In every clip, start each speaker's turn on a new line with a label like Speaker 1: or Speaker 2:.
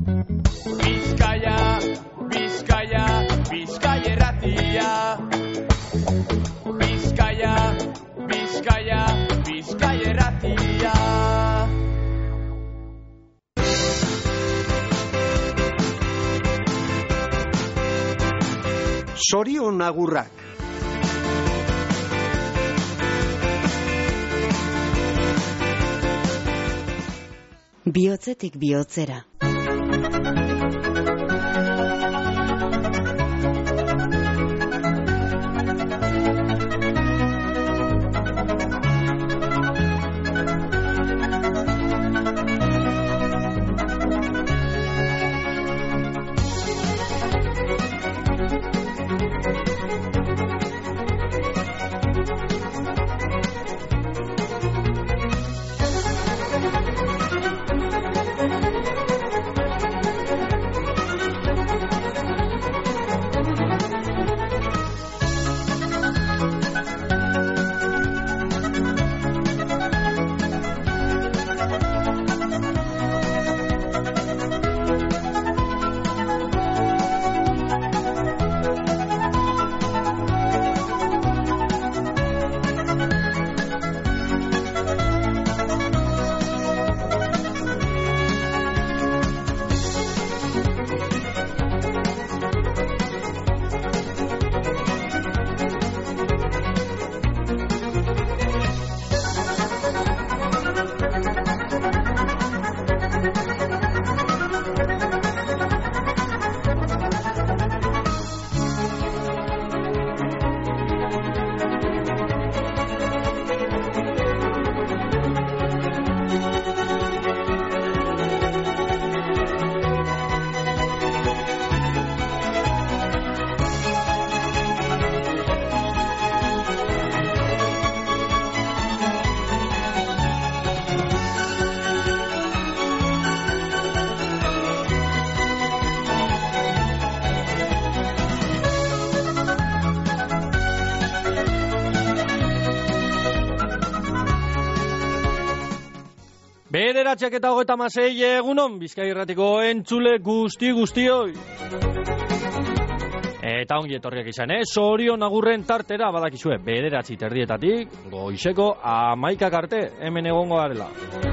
Speaker 1: Bizkaia, Bizkaia, Bizkaia irratia. Bizkaia, Bizkaia, Bizkaia irratia.
Speaker 2: Sorion agurrak.
Speaker 3: Bihotzetik bihotzera.
Speaker 4: Bederatziak eta 36 egunon, Bizkaia irratiko entzule guztioi. Eta ongi etorriak izan, Sorion agurren tartera badakizue, 9:30 goizeko 11 arte, hemen egongo garela.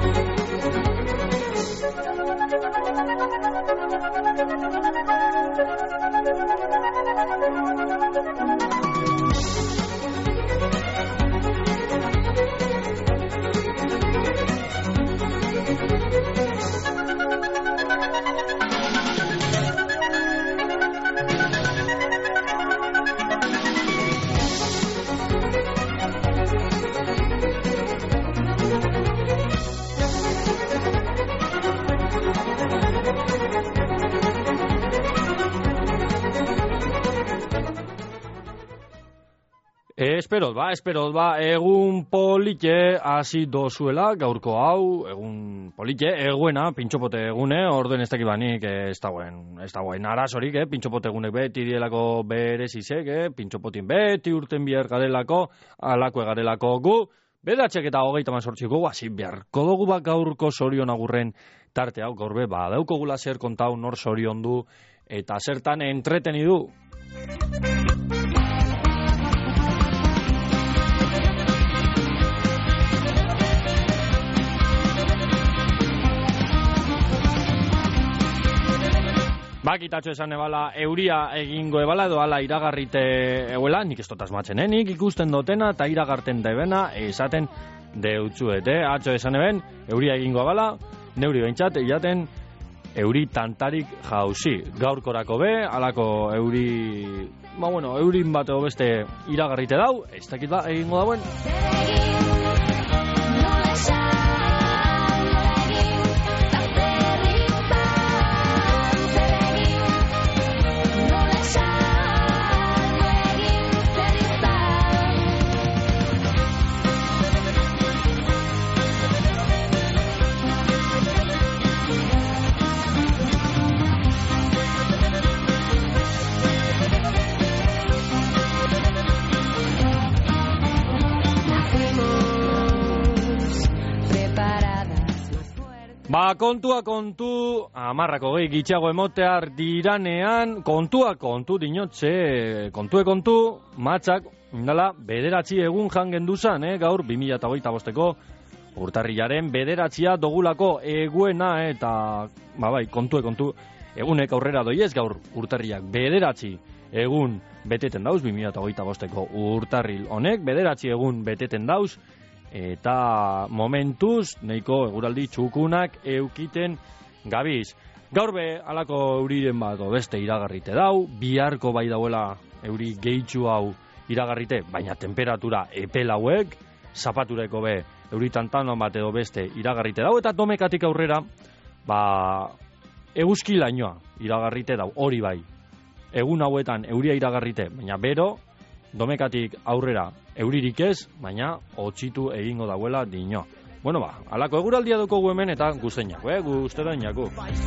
Speaker 4: Esperot ba, egun polite hasi dozuela, gaurko hau, egun polite, eguena, pintxopote egune, orduen ez dakit banik, ez dagoen arazorik, pintxopote egunek beti dielako berezizek, pintxopotin beti urten bihar garelako, alako egarelako gu, 9:38 hasi beharko dugu bak gaurko Sorion agurren tarte hau, gaur be, daukogula zer kontau nor Sorion du, eta zertan entreteni du. Bakitatxo esan ebala euria egingo ebala edo ala iragarrite eguela, nik ez dut asmatzen, nik ikusten dotena eta iragarten daibena esaten deutzuet, atxo esan eben, euria egingo ebala, neuri behintzat, jaten euri tantarik jauzi. Gaurkorako be, alako euri, eurin bat ego beste iragarrite dau, ez dakit ba egingo dauen.
Speaker 5: Fuimos
Speaker 4: kontua kontu, 10 gitxago emotear diranean, kontua kontu dinotxe, kontu, matzak, indala, 9 egun jangenduzan, gaur 2025ko urtarrilaren 9 dogulako eguena, eta, kontu, egunek aurrera doiez gaur urtarriak 9 egun beteten dauz, 2025ko urtarril honek, 9 egun beteten dauz, eta momentuz neiko eguraldi txukunak eukiten gabiz. Gaur be, alako euriren bat beste iragarrite dau, biharko bai dauela euri gehitxu hau iragarrite, baina temperatura epelauek, zapatureko be, euritantanon bat edo beste iragarrite dau, eta domekatik aurrera, eguzki lainoa iragarrite dau, hori bai. Egun hauetan euria iragarrite, baina bero, domekatik aurrera euririk ez, baina hotxitu egingo dauela dino. Bueno alako eguraldia dukogu hemen eta guzteinak, guzterainako.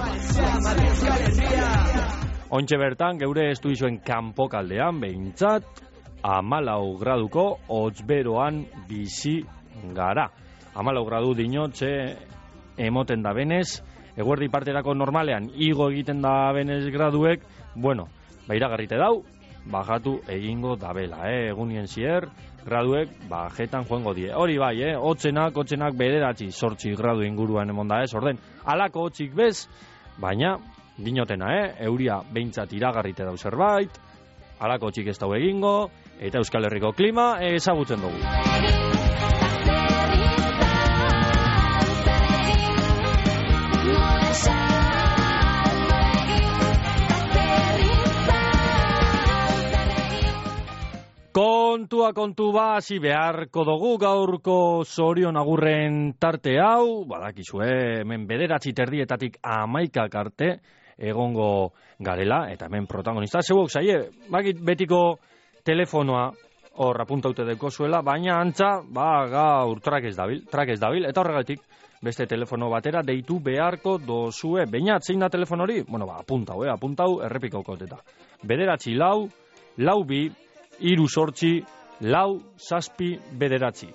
Speaker 4: Ontxe bertan, geure estuizuen kanpokaldean, behintzat, 14 graduko hotzberoan bizi gara. 14 gradu dinotxe emoten da benez, eguerdi parterako normalean, igo egiten da benez graduek, iragarrite dau, bajatu egingo dabela, egunien zier, graduek bajetan joango die. Hori bai, hotzenak 9-8 gradu inguruan emonda orden, alako hotzik bez, baina, dinotena, euria behintzat iragarrite dau zerbait, alako hotzik ez dau egingo, eta Euskal Herriko klima ezagutzen dugu. Kontu hasi beharko dugu gaurko zorion agurren tarte hau, badakizue, hemen 9:30 11 arte egongo garela, eta hemen protagonista, zeuok zaie, betiko telefonoa hor apuntaute deko zuela, baina antza, gaur trak ez dabil, eta horregatik beste telefono batera deitu beharko dozue. Baina, zein da telefon hori? Apuntau, errepikauko eta. 9 4 2 3 8 4 9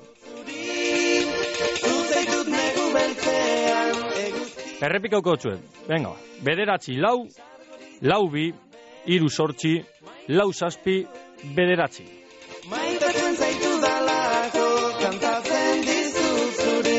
Speaker 4: Errepikauko txuen. Venga, 9 4 2 3 8 4 9
Speaker 2: Maitatzen zaitu dalako, kantatzen dizut zuri.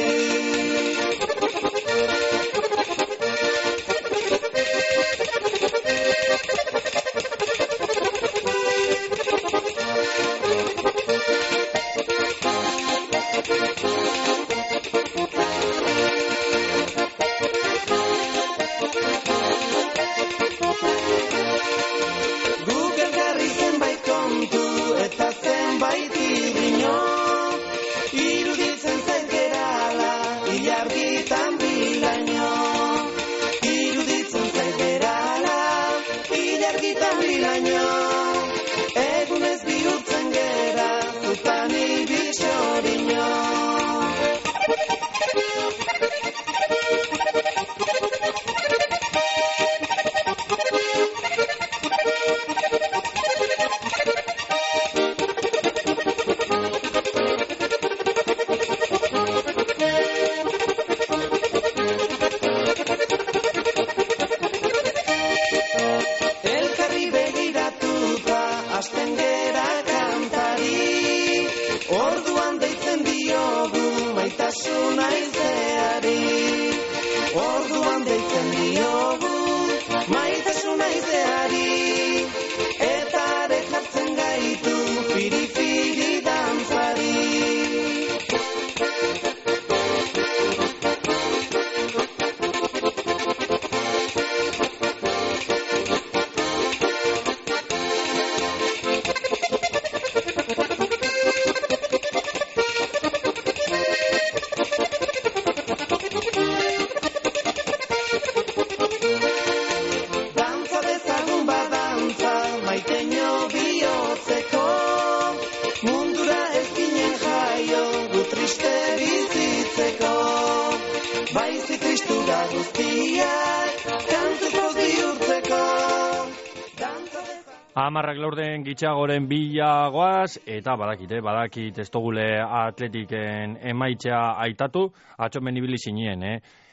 Speaker 4: Amarrak laurden gitxagoren bilagoaz, eta badakit ez dugule atletiken emaitzea aitatu, atxomen ibili zinien,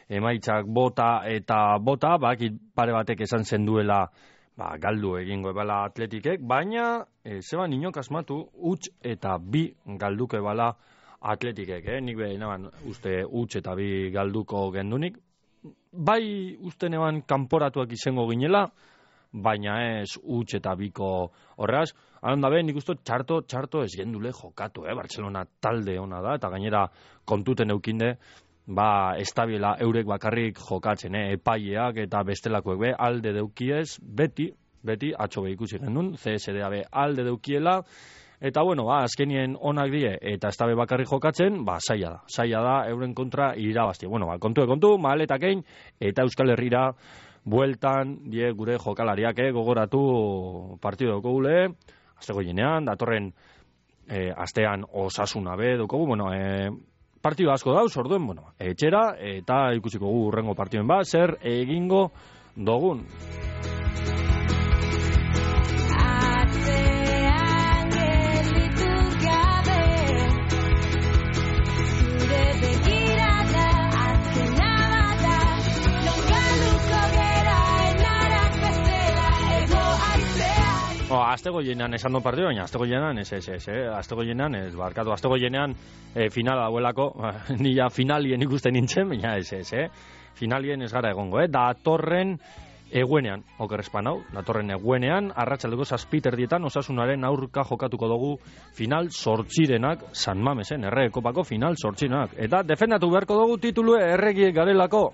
Speaker 4: emaitzak bota eta bota, pare batek esan zen duela galdu egingo ebala Atletikek, baina zeban inok asmatu huts eta 2 galduko ebala Atletikek, nik behin uste huts eta 2 galduko gendunik, bai uste neban kanporatuak izango ginela, baina ez huts eta 2ko horreaz, alanda be, nik uste txarto ez gendule jokatu, Barcelona talde ona da, eta gainera kontuten eukinde, estabila eurek bakarrik jokatzen, epaileak eta bestelakoek be, alde deukiez, beti, atxo be ikusi gendun, CSDA be alde deukiela, eta bueno, azkenien onak die, eta estabe bakarrik jokatzen, zaila da, euren kontra irabazti. Bueno, kontu, maletakein, eta Euskal Herrira, bueltan, die gure jokalariak, gogoratu partidu daukogu azteko jenean, datorren astean Osasuna be daukogu, bueno, partidu asko dauz, orduen, bueno, etxera, eta ikusiko gu urrengo partiduen zer egingo dogun. Azteko jenean esan do partidu, baina azteko jenean azteko jenean ez, barkatu, azteko jenean finala dauelako, nila finalien ikusten nintzen, baina finalien ez gara egongo, datorren eguenean, datorren eguenean, arratsaldeko 7:00 Osasunaren aurka jokatuko dugu final zortzirenak, San Mamesen, Errege Kopako final zortzirenak, eta defendatu beharko dugu titulu erregiek garelako.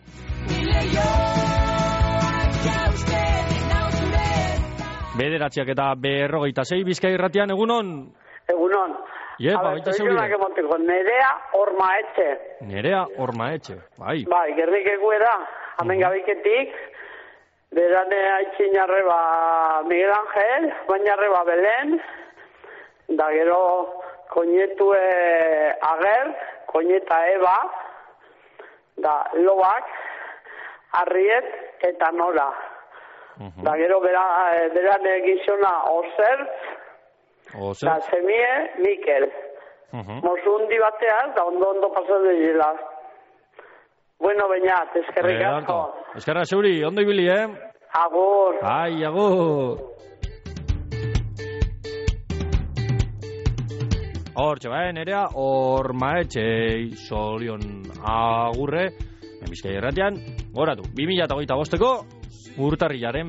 Speaker 4: Bederatziak eta 46 Bizkai Irratian, egunon?
Speaker 3: Egunon.
Speaker 4: Baita zeurire.
Speaker 3: Nerea Ormaetxe.
Speaker 4: Nerea Ormaetxe, bai.
Speaker 3: Bai, gernikegu da, hamen gabiketik, berane haitxin arreba Miguel Ángel, baina arreba Belén, da gero koinetue Ager, koineta Eba, da Lobak, Arriet eta Nora. Da gero beran gizona Osertz, da semie Mikel. Mosundi bateaz, da ondo pasatu dira. Bueno, bainat, eskerrik asko.
Speaker 4: Eskerra zeuri, ondo ibili,
Speaker 3: Agur.
Speaker 4: Ai, agur. Hortxe, Nerea Ormaetxe, zorion agurre, Bizkai Irratian, goratu, 2025ko, urtarrilaren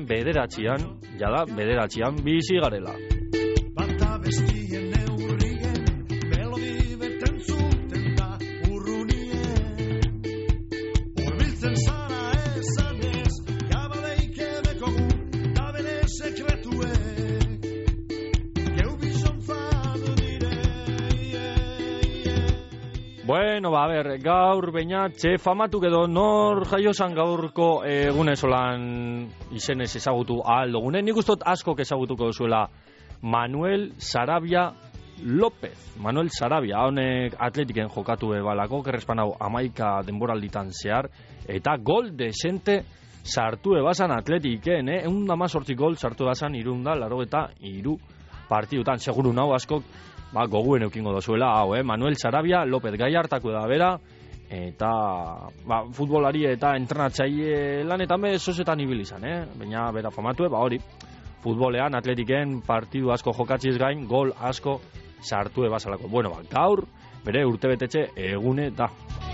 Speaker 4: 9 bizi garela.
Speaker 5: Bata bestien neurrien, melodi beten zuten da urrunien. Urbiltzen zara esanez, gabaleike dekogu, da bere sekretuek. Geubizon fadu dire.
Speaker 4: Bueno, gaur baina famatu edo nor jaiosan gaurko egunezolan izenez ezagutu ahal dugune. Nik ustot askok ezagutuko duzuela Manuel Sarabia López. Manuel Sarabia, honek Atletiken jokatu ebalako, kerrespanau 11 denboralditan zehar, eta gol desente sartu ebazan Atletiken, 118 gol sartu ebazan 383 partidutan. Seguru nau askok goguen eukingo dozuela, Manuel Sarabia López, gai hartako da bera, eta futbolari eta entrenatzaile lanetan sozetan ibilizan, baina bera famatu, hori, futbolean Atletiken partidu asko jokatziz gain, gol asko sartu ebazalako. Bueno, gaur, bere urtebetetxe egune da.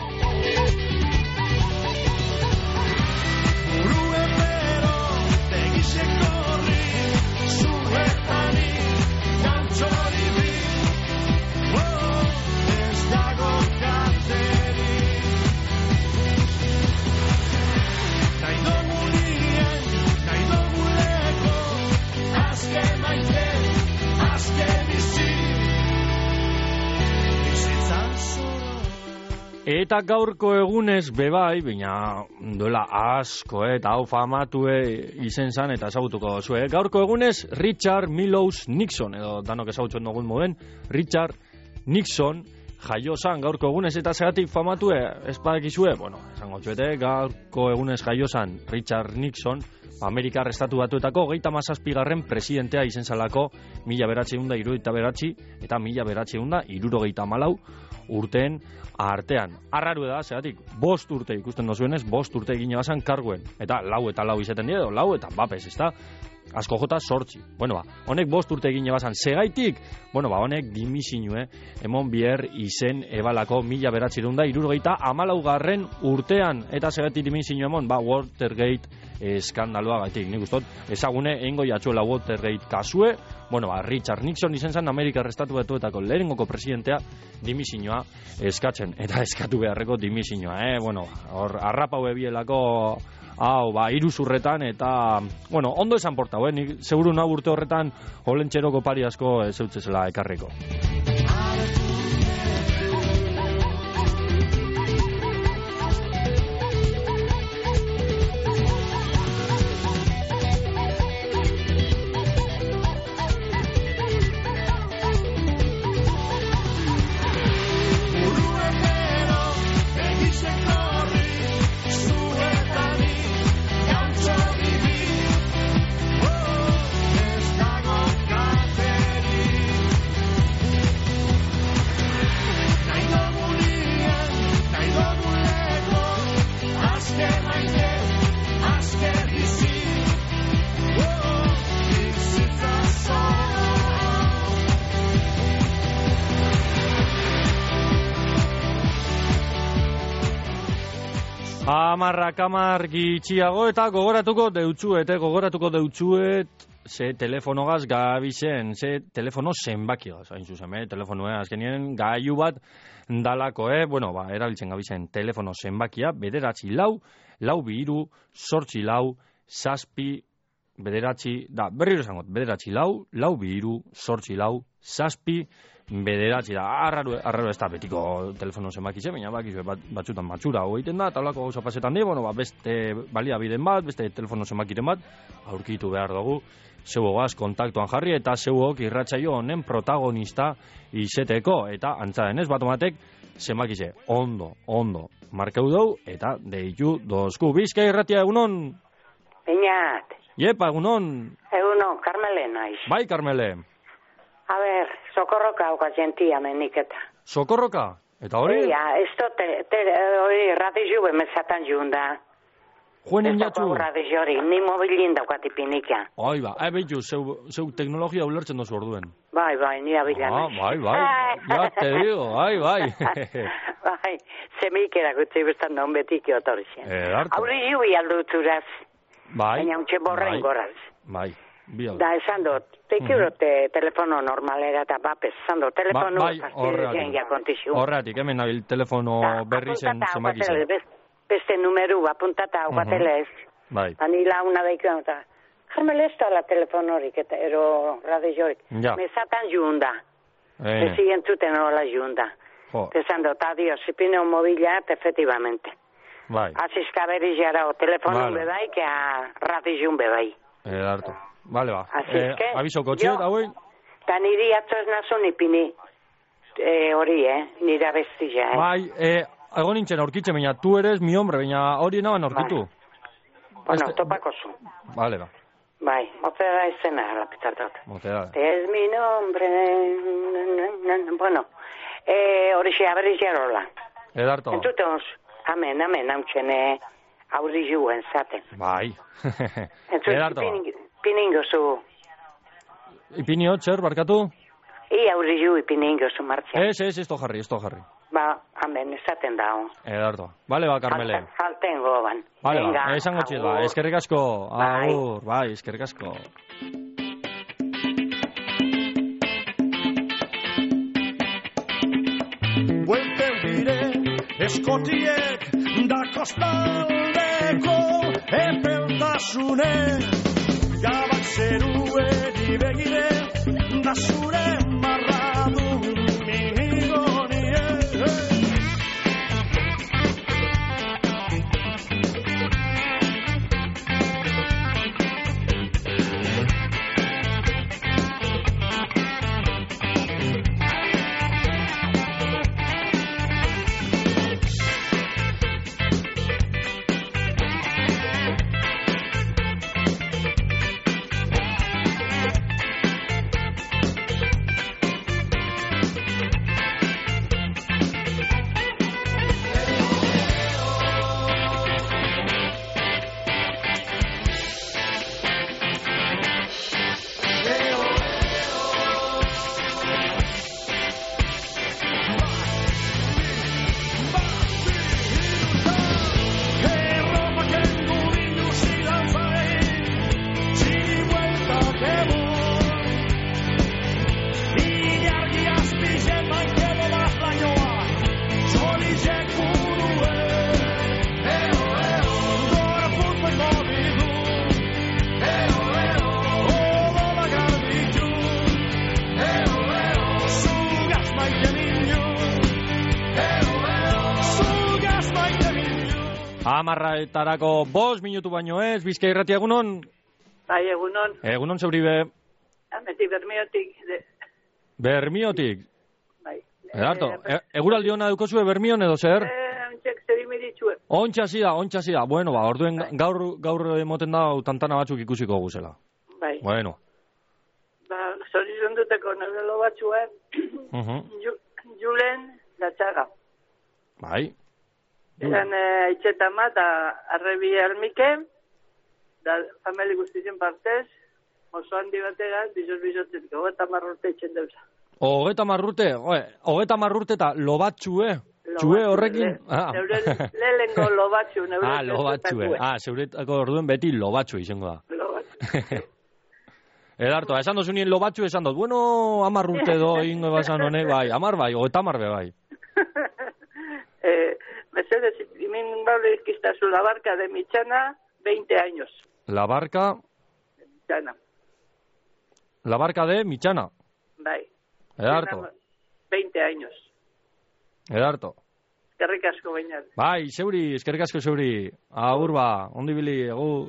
Speaker 4: Eta gaurko egunez bebai, baina duela asko, eta hau famatue izen zan eta ezagutuko dozu. Gaurko egunez Richard Milhouse Nixon, edo danok ezagutzen dugun moden, Richard Nixon jaio zan gaurko egunez, eta zegatik famatue espadekizue, bueno, esango txuete, gaurko egunez jaio zan Richard Nixon, Amerikar estatu batuetako 37. presidentea izen zalako 1979 eta 1974 urteen artean. Arraru da, zeratik, 5 urte ikusten dozuenez, 5 urte egine bazan karguen. Eta 4 eta 4 izaten dira, 4 eta bapes, ez da? Asko jota 8. Bueno, honek 5 urte egine bazan. Segaitik, honek dimisinue, emon bier izen ebalako 1974 urtean. Eta segaitik dimisinue emon, Watergate eskandaloa gaitik. Nik ustot, ezagune, eingo jatzuela Watergate kasue, Richard Nixon izen zen Amerikar Estatu Batuetako lehenengoko presidentea dimisioa eskatzen. Eta eskatu beharreko dimisioa, hor, arrapau ebielako hau, iruzurretan, eta, ondo esan portau, nik seguru nahi urte horretan olentxeroko pari asko zeutzezela ekarriko. Kamar gitxiago eta gogoratuko deutsuet ze telefonogaz gabizen, ze telefono zenbakiaz, hain zuzen, telefonoa azkenien gailu bat dalako, erabiltzen gabizen telefono zenbakia, 9-4-4-2-8-6 berriro esangot, 9-4-4-2-8-6 da, arraro ez da betiko telefono zenbakize, baina batzutan matxura egiten da, eta holako gauza pasetan di, beste baliabideen bat, beste telefono zenbakiren bat, aurkitu behar dugu, zeuogaz kontaktuan jarri, eta zeuok irratsaio honen protagonista izeteko, eta antza denez, batomatek zenbakize, ondo, markeu dugu, eta deitu dozku. Bizkai irratia, egunon?
Speaker 6: Beñat.
Speaker 4: Iepa, egunon?
Speaker 6: Egunon, Carmele naiz.
Speaker 4: Bai, Carmele.
Speaker 6: A ber, sokorroka hauka jentia menik eta.
Speaker 4: Sokorroka? Eta hori?
Speaker 6: Ez hori radizio bemezatan junda.
Speaker 4: Juenen jatzu?
Speaker 6: Ez radizio hori, ni mobilin daukati pinika.
Speaker 4: Behitu, zeu teknologia ulertzen dozu orduen.
Speaker 6: Bai, nira bilan.
Speaker 4: Bai, ja te digo, bai.
Speaker 6: Bai, zemikera gutzi bestan non betik otorzen.
Speaker 4: Edartu.
Speaker 6: Aurri jui aldutzuraz.
Speaker 4: Bai.
Speaker 6: Baina untxe borren goraz.
Speaker 4: Bai.
Speaker 6: Da, esan dut, tekiurote telefono normalera eta bapes, esan dut, telefono fastidizen jakontixu.
Speaker 4: Horretik, hemen nabil telefono berri zen zemakizan.
Speaker 6: Beste numeru, apuntata hau batelez.
Speaker 4: Bai.
Speaker 6: Anila una daikuen, eta jarmele ez da la telefonorik, eta ero radiorik. Mesatan junda. Ezien zuten hola junda. Esan dut, adios, ipineo mobilat, efectivamente.
Speaker 4: Bai.
Speaker 6: Azizka berri jara, o telefono bebai, que a radio bebai.
Speaker 4: Hartu. Vale, aviso kotxeot, hauei?
Speaker 6: Ta niri atzo ez nazun ipini hori, nire abestila,
Speaker 4: Bai, egon nintzen aurkitzen, baina tu eres mi hombre, baina hori naban aurkitu.
Speaker 6: Bueno, topako zu.
Speaker 4: Vale,
Speaker 6: Bai, mote da izena, lapitartot.
Speaker 4: Mote da.
Speaker 6: Es mi nombre, bueno, hori xe aberiz jarola.
Speaker 4: Edarto.
Speaker 6: Entutons, amen, hautsen aurri juen zaten.
Speaker 4: Bai.
Speaker 6: Edarto. Piningo zu.
Speaker 4: Ipinio, txer, barkatu?
Speaker 6: Aurri ju ipiningo zu martxan.
Speaker 4: Ez jarri.
Speaker 6: Amen, esaten dao.
Speaker 4: Edarto. Vale, Carmele.
Speaker 6: Falten goban.
Speaker 4: Vale, esango txiz, eskerrik asko. Agur, bai, eskerrik asko.
Speaker 5: Buelten dire, eskotiek, da kostaldeko, epeltasune, gabak zeruedi begire, da zure marradu minigonie.
Speaker 4: 10:00 5 minutu baino ez, Bizkai Irratia egunon?
Speaker 7: Bai, egunon.
Speaker 4: Egunon zeuribe?
Speaker 7: Ameti Bermiotik.
Speaker 4: Bermiotik?
Speaker 7: Bai.
Speaker 4: Edarto, eguraldi hona dukozue Bermion edo zer?
Speaker 7: Ontsak zerimeritxue.
Speaker 4: Ontsa da. Bueno, orduen gaur emoten da tantana batzuk ikusiko guzela.
Speaker 7: Bai.
Speaker 4: Bueno.
Speaker 7: Zorizon duteko nobelo batzuen, Julen Latxaga.
Speaker 4: Bai.
Speaker 7: Eran itxetama eta arrebi almike, da famili guztizien partez, oso handi batera, bizotzen, 30 urte itxen deusa.
Speaker 4: 30 urte eta lobatxue? Txue horrekin?
Speaker 7: Lehenko lobatxu.
Speaker 4: Lobatxue. Zeuretako orduen beti lobatxu izango da.
Speaker 7: Lobatxu.
Speaker 4: Edarto, esan dozu nien lobatxu, esan dut, bueno, 10 urte ingo basan honek, bai, 10 bai, 30 bai.
Speaker 7: Mercedes, imin baule izkistazu la barca de Michana, 20 años.
Speaker 4: La barca?
Speaker 7: Michana.
Speaker 4: La barca de Michana?
Speaker 7: Bai.
Speaker 4: Edarto.
Speaker 7: 20 años.
Speaker 4: Edarto.
Speaker 7: Eskerrik asko bainat.
Speaker 4: Bai, eskerrik asko zeuri. Agur ba, ondi bili, egu.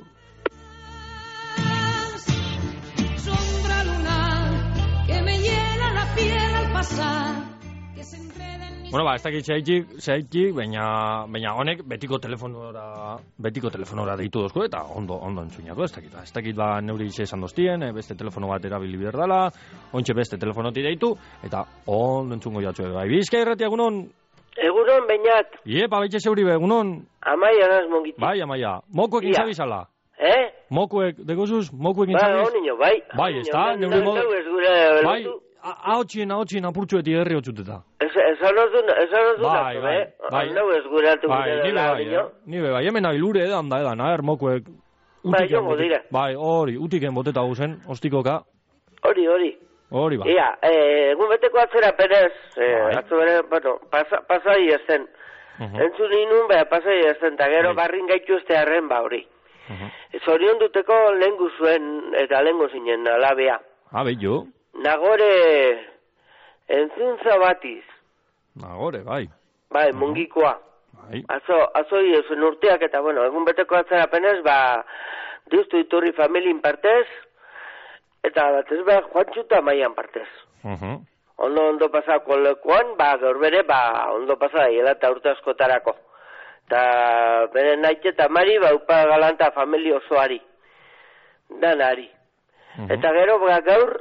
Speaker 8: Sombra lunar que me hiela la piel al pasar.
Speaker 4: Bueno, ez dakit zehaitik, baina honek betiko telefonora deitu dozko, eta ondo entzuinako, ez dakit ba neuri esan doztien, beste telefono bat erabili behar dela, ontxe beste telefonoti deitu, eta ondo entzungo jatzu bai. Bizkai Irratia egunon?
Speaker 9: Egunon, bainat.
Speaker 4: Iepa, baitxe zeuri be, egunon?
Speaker 9: Amaia naz mongiti.
Speaker 4: Bai, Amaia. Mokuek inzabizala? Mokuek, degozuz, mokuek
Speaker 9: Ba,
Speaker 4: inzabiz?
Speaker 9: honiño, bai.
Speaker 4: Bai, ez da, neuri modu. Bai, haotxin apurtxueti herri hotxuteta.
Speaker 9: Esan oz du
Speaker 4: bai.
Speaker 9: Nau ez guratu
Speaker 4: Ni bai, hemen abilure edan mokuek.
Speaker 9: Bai, jongo dira.
Speaker 4: Bai, hori, utiken boteta guzen, ostikoka.
Speaker 9: Hori
Speaker 4: ba.
Speaker 9: Ia, egun beteko atzera penez, atzo bere, bueno, pasai ezen. Entzun inun, pasai ezen, eta gero barrin gaitu este harren hori. Zorion duteko lehen guzuen, eta lehen guzinen alabea.
Speaker 4: Bello.
Speaker 9: Nagore entzuntza batiz.
Speaker 4: Nagore, bai.
Speaker 9: Bai, mungikoa.
Speaker 4: Bai.
Speaker 9: Azoi ezen urteak eta, bueno, egun beteko atzera penez, diuztu iturri familin partez, eta batez Juantxuta maian partez. Ondo pasako lekuan, gaur bere, ondo pasada hiela eta urte askotarako. Eta bere naite eta mari, upa galanta familia osoari. Danari. Eta gero, gaur,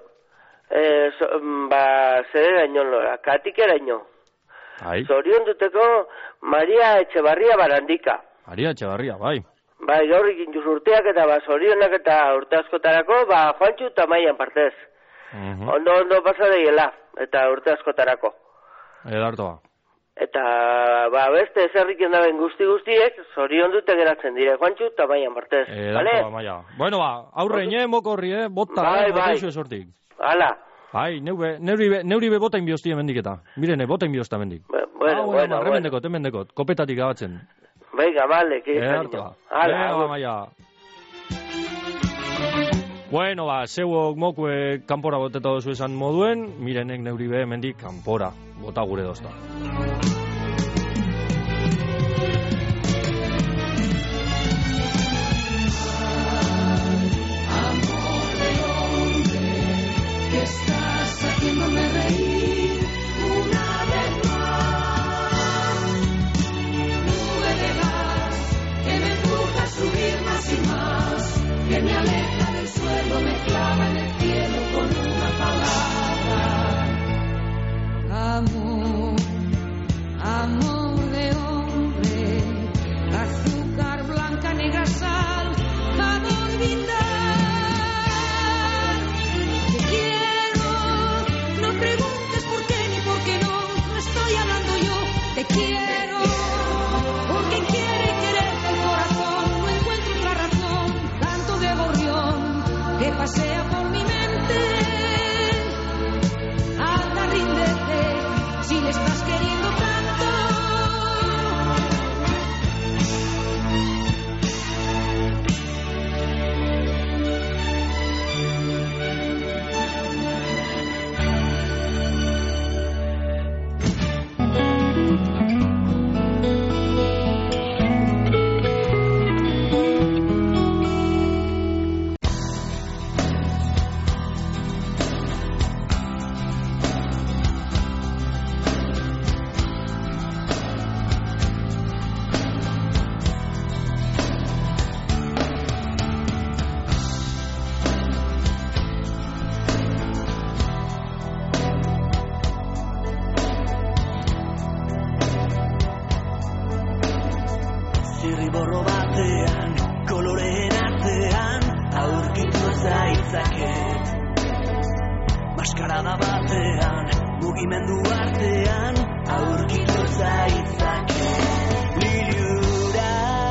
Speaker 9: zerera inon lora, katikera inon. Zorion duteko Maria Etxebarria Barandika.
Speaker 4: Maria Etxebarria, bai.
Speaker 9: Bai, gaur ikin juz urteak eta zorionak eta urte askotarako, Juantxu eta maian partez. Ondo pasa deiela, eta urte askotarako.
Speaker 4: Edartoa.
Speaker 9: Eta, beste ezerriken daben guztiek, zorion dute geratzen dire, Juantxu eta maian partez.
Speaker 4: Edartoa, maia. Bueno, aurre, mokorri, bota,
Speaker 9: bai.
Speaker 4: Sortik.
Speaker 9: Hala.
Speaker 4: Bai, neuri be bota inbiozti emendiketa. Mirene, bota inbiozta emendik.
Speaker 9: Bueno.
Speaker 4: Remendekot, kopetatik abatzen.
Speaker 9: Bai, gabale,
Speaker 4: Edartoa. Hala, maia. Bueno, zeuok mokuek kanpora boteta dozu esan moduen, mirenek neuri be emendik kanpora, bota gure dozta.
Speaker 8: Estás haciéndome reír una vez más. Nube de gas que me empuja a subir más y más, que me aleja del suelo, me clava en el cielo con una palabra. Amor de hombre, azúcar blanca, negra, sal, amor brindar. Te quiero, porque quiere quererte el corazón, no encuentro otra razón, canto de gorrión que pasea por mi mente. Anda, ríndete, si le estás queriendo tanto.
Speaker 10: zaizaket maskarada batean mugimendu artean aurkitu zaizaket lilura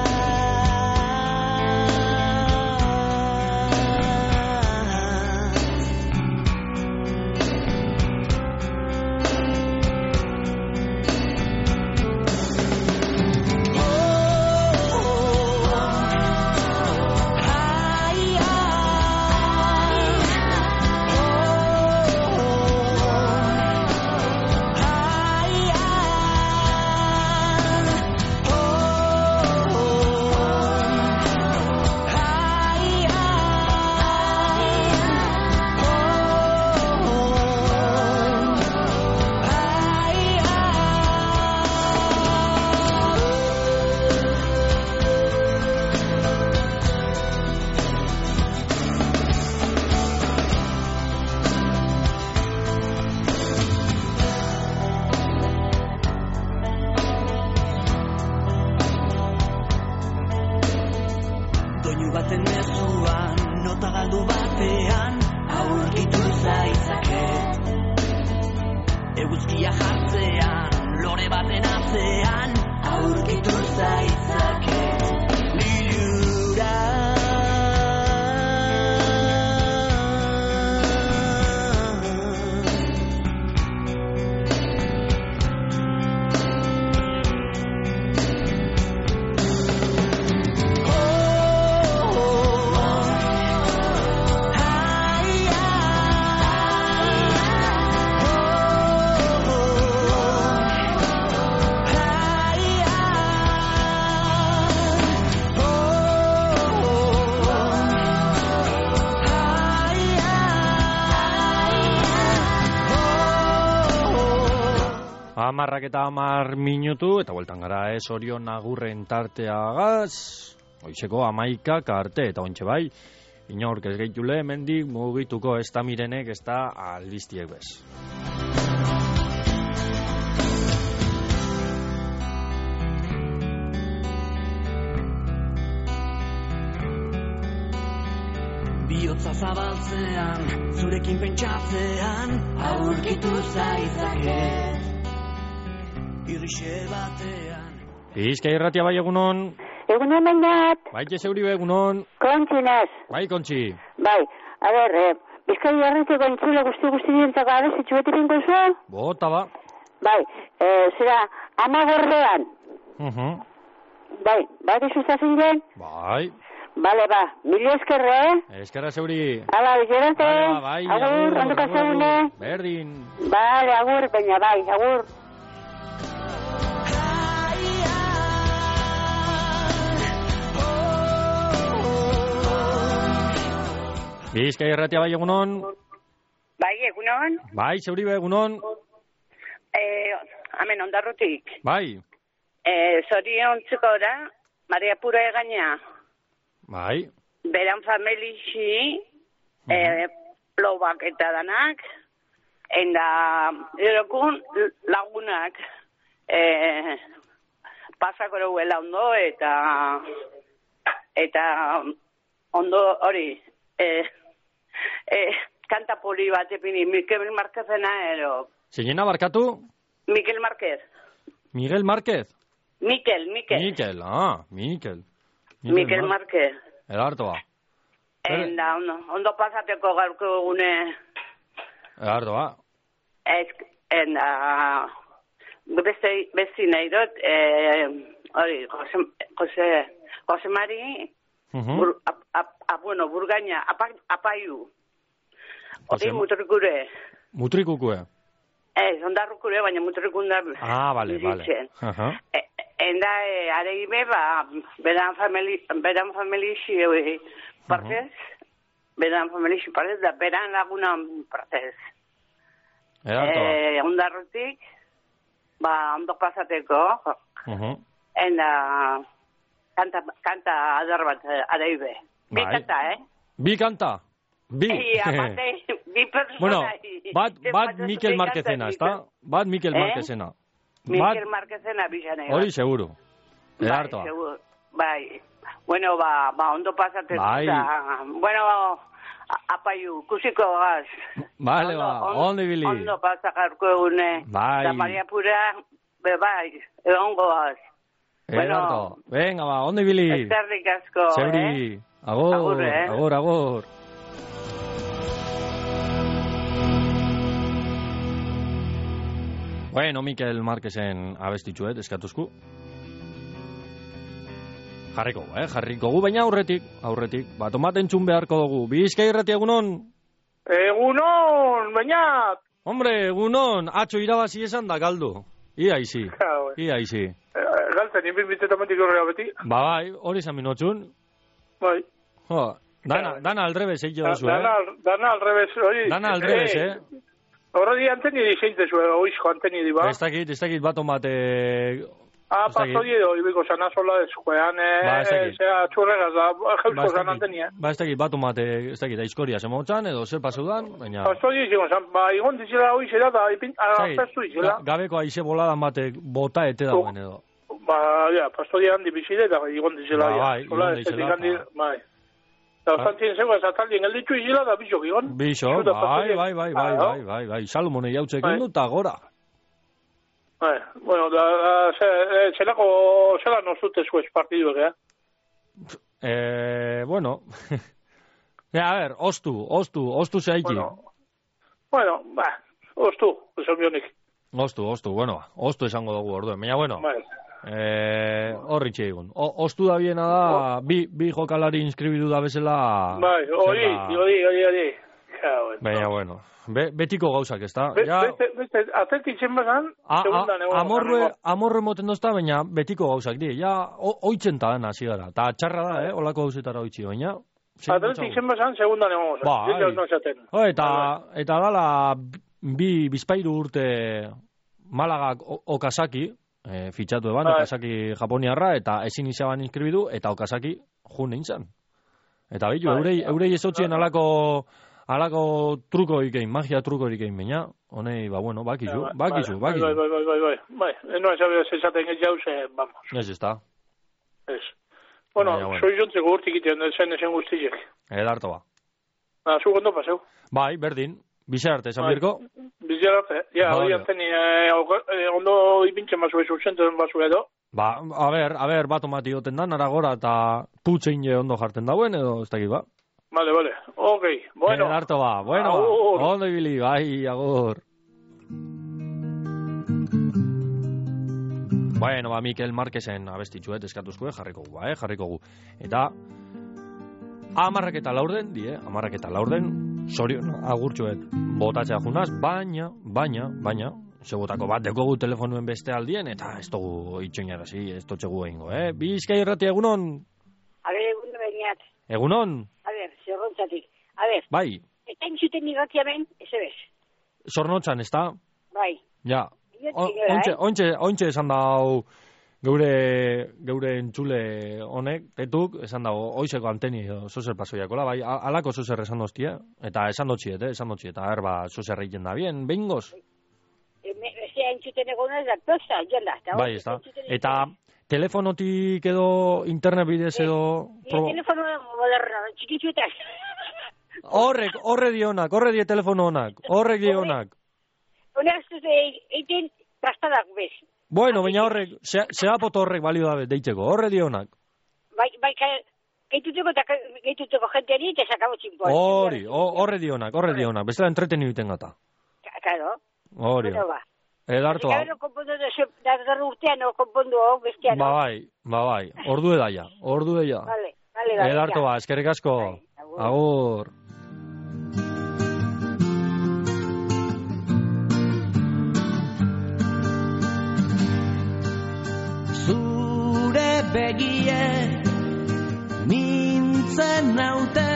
Speaker 4: Amarrak eta 10 minutu, eta bueltan gara ez Orion agurren tarteagaz, oizeko 11 arte, eta ontxe bai, inork ez gehitule, hemendik mugituko ez da mirenek, ez da albistiek bez.
Speaker 10: Biotza zabaltzean, zurekin pentsatzean, aurkitu zaizaket. Irrixe batean.
Speaker 4: Bizkai irratia bai egunon.
Speaker 11: Egunon bainat.
Speaker 4: Bai, Jeseuri egunon.
Speaker 11: Kontxi naz.
Speaker 4: Bai, Kontxi.
Speaker 11: Bai, a ber, Bizkai irratiko entzule guzti dientzako gabe zitxuetik ingo zuen?
Speaker 4: Bota ba.
Speaker 11: Bai, zera, ama gorrean. Bai, bai dizuzazin gen?
Speaker 4: Bai.
Speaker 11: Bale, ba, mili eskerre,
Speaker 4: Eskerra zeuri.
Speaker 11: Hala, bizerante.
Speaker 4: Bai,
Speaker 11: agur, onduka zeune.
Speaker 4: Berdin.
Speaker 11: Bale, agur, baina, bai, agur.
Speaker 4: Bizkai irratia bai egunon.
Speaker 12: Bai, egunon.
Speaker 4: Bai, zeuri egunon.
Speaker 12: Hemen ondarrutik.
Speaker 4: Bai.
Speaker 12: Zoriontzeko da, Maria Pura egaina.
Speaker 4: Bai.
Speaker 12: Beran familixi, lobak eta danak, enda erokun lagunak pasako eruela ondo eta ondo hori kanta poli bat epini, Mikel Marquezena ero.
Speaker 4: Zeinena barkatu?
Speaker 12: Mikel Marquez.
Speaker 4: Miguel Márquez?
Speaker 12: Mikel.
Speaker 4: Mikel.
Speaker 12: Mikel Marquez.
Speaker 4: Edartoa.
Speaker 12: Enda, ondo pasateko gaurko egune.
Speaker 4: Edartoa.
Speaker 12: Enda, besti nahi dut, hori, Jose Mari, Burgaina, apaiu. Hori mutrikure.
Speaker 4: Mutrikukue.
Speaker 12: Ondarrukure, baina mutrikundar.
Speaker 4: Vale.
Speaker 12: Enda, areibe, beran familixi partez, da beran laguna partez. Ondarrutik, ondo pasateko, enda, kanta adar bat areibe. Bi kanta,
Speaker 4: Bi kanta? Bi?
Speaker 12: Bi persona.
Speaker 4: Bueno, bat Mikel Marquezena, ¿está? Bat Mikel Marquezena.
Speaker 12: Mikel Marquezena bizanei.
Speaker 4: Hori seguro.
Speaker 12: Bai, seguro. Bai. Bueno, ondo pasateko.
Speaker 4: Bai.
Speaker 12: Bueno, Apaiu, kusiko gaz.
Speaker 4: Vale, ondo ibili.
Speaker 12: Ondo pasakarko egune.
Speaker 4: Bai.
Speaker 12: Da Maria Pura, bai, egongo gaz.
Speaker 4: Bueno, venga, ondo ibili.
Speaker 12: Eskerrik asko,
Speaker 4: Zeuri, agor. Bueno, Mikel Marquesen abestitxuet, eskatuzku. Jarrikogu, baina aurretik, tomaten txun beharko dugu. Bizkai irrati egunon?
Speaker 13: Egunon, baina...
Speaker 4: Hombre, egunon, atxo irabazi esan da galdu. Ia izi. Galtzen,
Speaker 13: inbin bitzetamentik horrela beti.
Speaker 4: Bai, hori izan minotxun.
Speaker 13: Bai.
Speaker 4: Dana aldrebes, egin duzu,
Speaker 13: Dana aldrebes, hori.
Speaker 4: Dana aldrebes,
Speaker 13: Horredi anteni di zeintzezu, oizko anteni di, ba?
Speaker 4: Ez dakit bat omate...
Speaker 13: Pasoi edo, ibiko sana sola eskuean, zera txurreraz da, jeusko zan antenia.
Speaker 4: Ez dakit bat omate, ez dakit, aizkoria zemotzan, edo zer pasudan, baina...
Speaker 13: Pasoi edo, igon dizela hoi zela, da, apestu izela.
Speaker 4: Gabeko aize boladan batek bota ete dagoen edo.
Speaker 13: Pasoi handi bizile, da, igon dizela, bai. Da, ostantzien zego, ez ataldien elditzu izela, da, bisok igon.
Speaker 4: Bisok, bai. Salomone jautzek indu, eta gora.
Speaker 13: Bueno, zelako, zelan ozutezko ez partiduek,
Speaker 4: Bueno, a ver, ostu zehaiki.
Speaker 13: Bueno, ostu, esan bionik.
Speaker 4: Ostu, bueno, ostu esango dugu orduen, baina, bueno. Horri txegun. Ostu da biena da, bi jokalari inskribidu da bezala...
Speaker 13: Bai, hori.
Speaker 4: Baina, bueno, betiko gauzak, ez da?
Speaker 13: Beste, atetitzen bazan, segundan egon.
Speaker 4: Amorre moten dozta, baina betiko gauzak, di. Ja, oitzen ta dena, zigara. Ta txarra da, olako gauzetara oitzi, baina...
Speaker 13: Atetitzen bazan, segundan egon.
Speaker 4: Eta dala, bizpairu urte Malagak Okazaki, fitxatu eban, Okazaki Japoniarra, eta ezin izaban inskribidu, eta Okazaki jun nintzen. Eta behitu, eurei ezotzien alako truko ikein, magia truko ikein, baina, honei, bueno, bakizu.
Speaker 13: Bai, eno esaten ez jauze, vamos.
Speaker 4: Ez da.
Speaker 13: Ez. Bueno, soi jontzeko urtik itean, zen guztizek.
Speaker 4: Edarto ba.
Speaker 13: Zu gondo paseu.
Speaker 4: Bai, berdin. Bizer arte, esan birko?
Speaker 13: Bizer arte, hori anteni, ondo ipintzen basu ez urzentzen basu edo.
Speaker 4: A ber, bat omati goten da, naragora eta putzein ondo jarten dauen, edo ez dakit ba.
Speaker 13: Vale, ok, bueno.
Speaker 4: Harto ba, bueno, ondo ibili, bai, agur. Bueno, Mikel Marquesen abestitxuet eskatuzkoe, jarriko gu. Eta, amarrak eta laurden, sorion agurtxuet botatzea junaz, baina, segotako bat dekogu telefonuen beste aldien, eta ez dugu itxoinarazi, ez dutxegu egingo, Bizkai irrati egunon?
Speaker 11: Egunon bainat.
Speaker 4: Egunon?
Speaker 11: Zorrontzatik.
Speaker 4: Bai.
Speaker 11: Eta entzuten irratiamen, ez ebez.
Speaker 4: Zornotzan, ez da?
Speaker 11: Bai.
Speaker 4: Ja. Ointxe esan dau geure entzule honek, tetuk, esan dago, oizeko anteni zozer pasoiakola, bai, alako zozer esan doztia, eta esan dotxiet, eta erba zozer egiten da bien, behingoz?
Speaker 11: Ezea entzuten egonaz da, toza, jala.
Speaker 4: Bai, ez da. Eta telefonotik edo internet bidez edo...
Speaker 11: Telefono moderna, txikitzuetan.
Speaker 4: Horre die telefono honak,
Speaker 11: Honak zuz egiten trastadak bez.
Speaker 4: Bueno, baina horrek, zehapot horrek balio dabe, deitzeko, horre die honak.
Speaker 11: Bai, gehituteko jenteari eta sakabo txinpoa.
Speaker 4: Horre die honak, bestela entreteni biten gata.
Speaker 11: Claro.
Speaker 4: Hori. Edarto hau.
Speaker 11: Eta konpondu da urtean, konpondu hau bestean.
Speaker 4: Bai, ordu edaia.
Speaker 11: Vale.
Speaker 4: Edarto ba, eskerrik asko. Agur.
Speaker 10: Zure begie mintzen naute,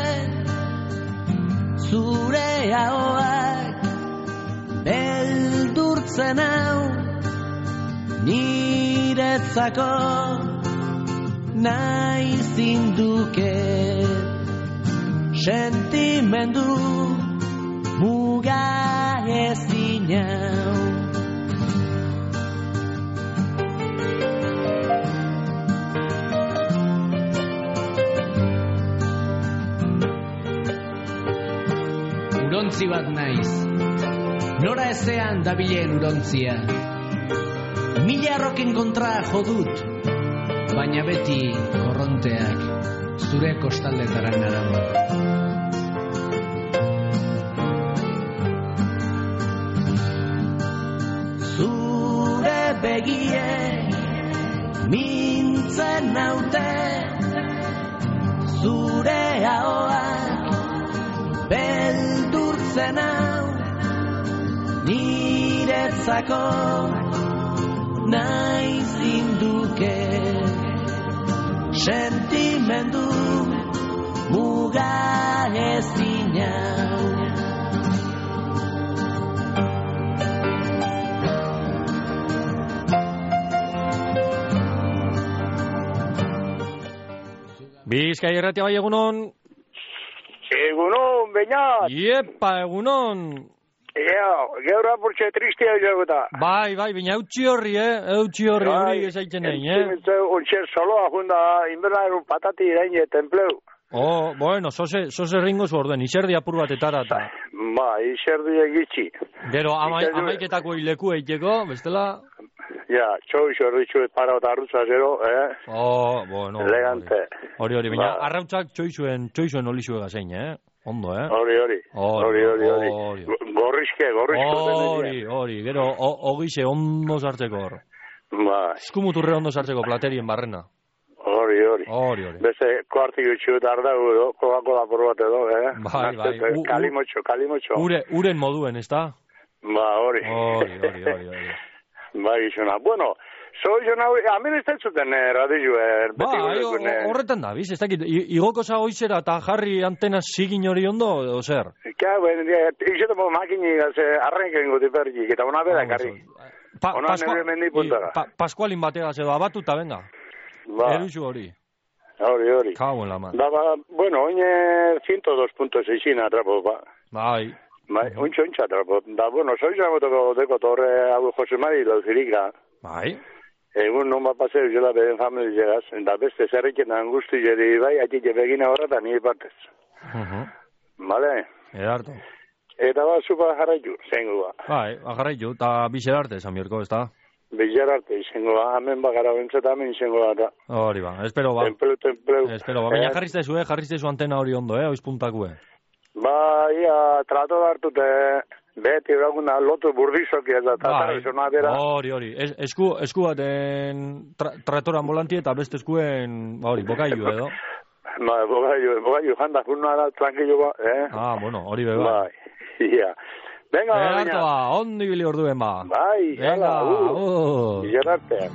Speaker 10: zure ahoak beldurtzen hau, niretzako nahi zinduke sentimendu muga ezin hau. urontzi bat naiz. Nora ezean dabilen urontzia. Mila arroken kontra jodut, baina beti korronteak zure kostaldetara narama. Zure begie mintzen naute, zure ahoak beldurtzen hau, niretzako naiz zinduke, sentimendu muga ezin hau.
Speaker 4: Bizkai Irratia bai, egunon?
Speaker 14: Egunon, Beñat!
Speaker 4: Iepa, egunon!
Speaker 14: Gaur apurtxe tristea jagota.
Speaker 4: Bai, baina eutxi horri, hori esaitzen egin,
Speaker 14: Ontxe soloa junda, inbernarun patati iraine templeu.
Speaker 4: Bueno, zoze ringo zu orden, iserdi apur batetara.
Speaker 14: Iserdi egitxi.
Speaker 4: Gero, amaiketako hileku eiteko, bestela...
Speaker 14: Txoixo erritxuet para eta arrutza zero,
Speaker 4: Bueno.
Speaker 14: Elegante.
Speaker 4: Hori, baina arrautzak txoixoen olizue gazein, Ondo,
Speaker 14: Hori. Gorrizke.
Speaker 4: Hori. Gero, ogixe ondo sartzeko hor. Eskumuturre ondo sartzeko platerien barrena.
Speaker 14: Hori. Beste, kuartik utxuet ardago, kobako da por bat edo,
Speaker 4: Bai.
Speaker 14: Kalimotxo.
Speaker 4: Uren moduen, ez da?
Speaker 14: Hori. Gizona. Bueno, amen ez zuten radioa.
Speaker 4: Horretan da, biz, ez dakit, igoko zagoizera eta jarri antena zigin hori ondo, edo zer?
Speaker 14: Izetemo makini arrenken goti pergik, eta ona beda karri. Ona nire mendi puntara.
Speaker 4: Paskualin bategaz edo abatu eta venga. Eruxu hori.
Speaker 14: Hori.
Speaker 4: Kago en la man.
Speaker 14: Bueno, oine 102.6 atrapo,
Speaker 4: Bai.
Speaker 14: Ontsa atrapo. Bueno, soizan gotoko deko torre hau Jose Mari lauzirika.
Speaker 4: Bai.
Speaker 14: Egun non bat paseu zela beden familiegaz, eta beste zerriken angusti jeri bai, atike begina horretan nire partez. Bale?
Speaker 4: Edarto.
Speaker 14: Eta zupa jarraitu, zengu
Speaker 4: Bai, jarraitu, eta bizer arte, Samierko, ez da?
Speaker 14: Bizer arte, zengu hemen bagara bentzeta, hemen zengu da.
Speaker 4: Hori espero
Speaker 14: Templeu.
Speaker 4: Baina jarriztezu antena hori ondo, oizpuntakue.
Speaker 14: Trato hartute, beti eraguna lotu burdizok ez da,
Speaker 4: Hori. Esku baten trator ambulanti eta beste eskuen, bokailu edo.
Speaker 14: Bokailu, janda, jurnara, tranquillo,
Speaker 4: bueno, hori beba.
Speaker 14: Venga,
Speaker 4: Behartoa, ondi bili orduen ba.
Speaker 14: Bai,
Speaker 4: venga,
Speaker 14: Gerarte.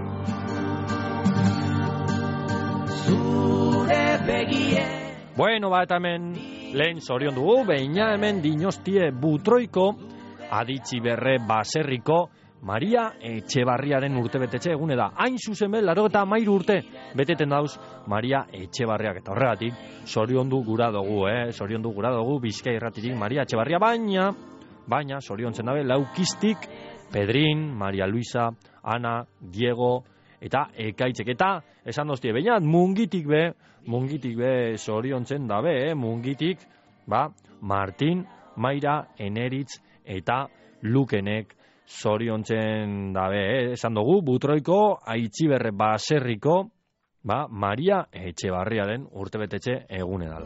Speaker 10: Zure begie.
Speaker 4: Bueno, eta hemen lehen zorion dugu, beina hemen dinostie Butroiko, aditzi berre baserriko, Maria Etxebarriaren urtebetetxe egune da. Hain zuzen behar, 83 urte beteten dauz Maria Etxebarriak. Eta horregatik, zoriondu gura dugu, Bizkai Irratitik Maria Etxebarria, baina zoriontzen dabe, laukistik, Pedrin, Maria Luisa, Ana, Diego, eta Ekaitzek. Eta, esan doztie, bainat, mungitik be zoriontzen dabe, mungitik, Martin, Maira, Eneritz, eta Lukenek, zoriontzen dabe, esan dugu, Butroiko, Aitziberre baserriko, Maria Etxebarriaren urtebetetxe egune dala.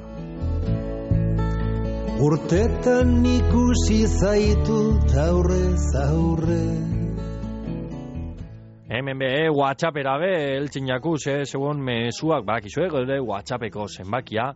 Speaker 15: Urtetan ikusi zaitut aurrez.
Speaker 4: Hemen WhatsAppera eltzen jakuz, segun mezuak bakizue, gode WhatsAppeko zenbakia,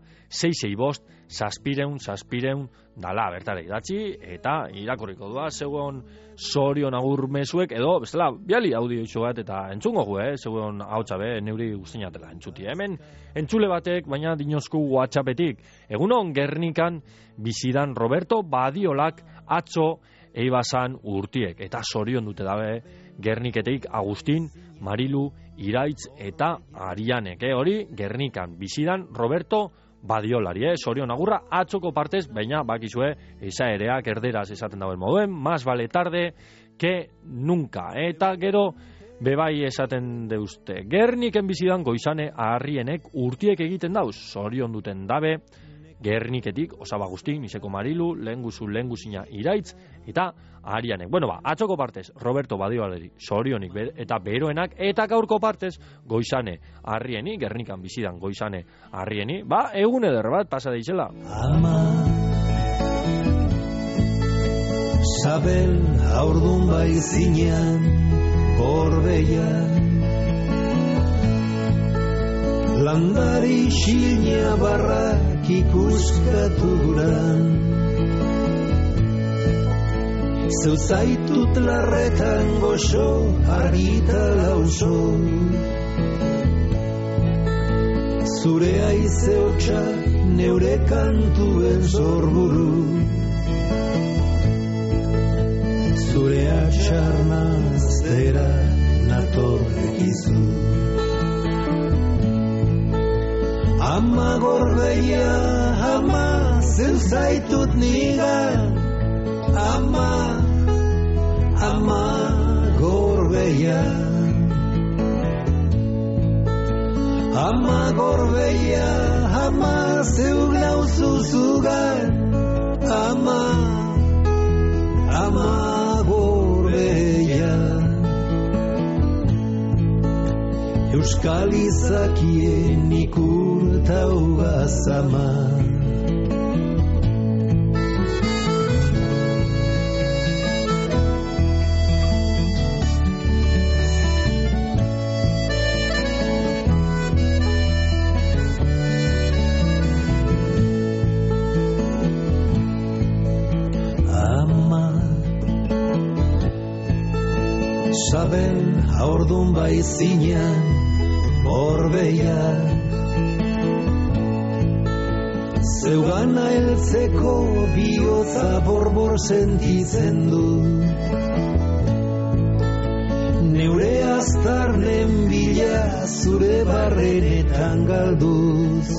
Speaker 4: 665-600 dala, bertare idatzi, eta irakurriko dua, segun zorion agur mezuek, edo, bestela, biali audio itxo bat, eta entzungo gu, segun hau txabe, neuri guztinatela entzuti. Hemen, entzule batek, baina dinozku WhatsAppetik, egunon Gernikan bizidan Roberto Badiolak atzo eibasan urtiek, eta zorion dute dabe, Gerniketeik Agustin, Marilu, Iraitz eta Arianek. Hori, Gernikan bizidan Roberto Badiolari, zorion agurra atzoko partez, baina bakizue izaereak erderaz esaten dauen moduen, más vale tarde que nunca. Eta gero, bebai esaten deuzte. Gerniken bizidan goizane aharrienek urtiek egiten dauz, zorion duten dabe, Gerniketik, Osaba Agustin, Niseko Marilu, Lehengusina Iraitz, eta Arianek. Bueno, atzoko partez, Roberto Badioaleri, Sorionik eta beroenak, eta gaurko partez, Goizane Arrieni, Gernikan bizidan Goizane Arrieni, egun eder bat pasa deixela.
Speaker 15: Ama, Sabel haurdun baizinean, Gorbeian, landari xilnia barrak ikuskatu guran, zeu zaitut larretan goxo, argita lauso, zure aizeotxa neure kantuen zorburu, zure atxarnaztera natorrekizu. Ama Gorbeia, ama zeu zaitut nigan, ama Gorbeia, ama Gorbeia, ama zeu glauzuzugan, ama Gorbeia, euskal izakien ikurtau gazama. Sabel haurdun baizinean, Gorbeia, zeugana heltzeko bihotza borbor sentitzen du, neure aztarnen bila zure barrenetan galduz,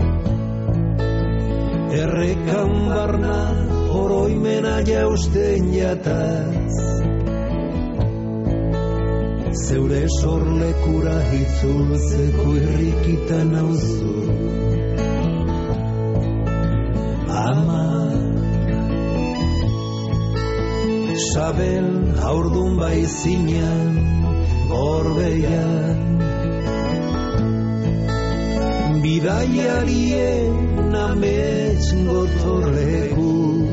Speaker 15: errekan barna oroimena jausten jataz, zeure sorlekura itzultzeko irrikitan nauzu. Ama, Sabel haurdun baizinean, Gorbeian, bidaiarien amets gotorleku,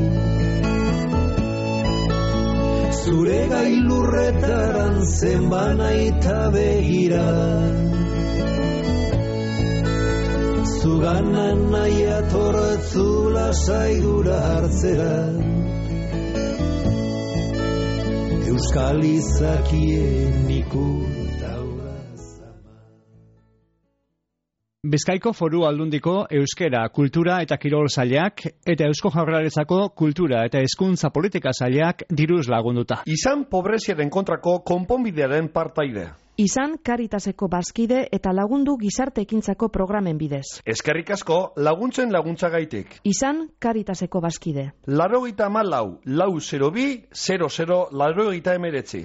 Speaker 15: zure gailurretaran zenbanaita begira, zuganan nahi atortzu lasaigura hartzera, euskal izakien ikurtaura zama.
Speaker 16: Bizkaiko Foru Aldundiko Euskera, Kultura eta Kirol Sailak eta Eusko Jaurlaritzako Kultura eta Hezkuntza Politika Sailak diruz lagunduta.
Speaker 17: Izan pobreziaren kontrako konponbidearen partaide.
Speaker 18: Izan Karitaseko bazkide eta lagundu gizarte ekintzako programen bidez.
Speaker 17: Eskerrik asko laguntzen laguntzagaitik.
Speaker 18: Izan Karitaseko bazkide.
Speaker 17: 94-400-00-89.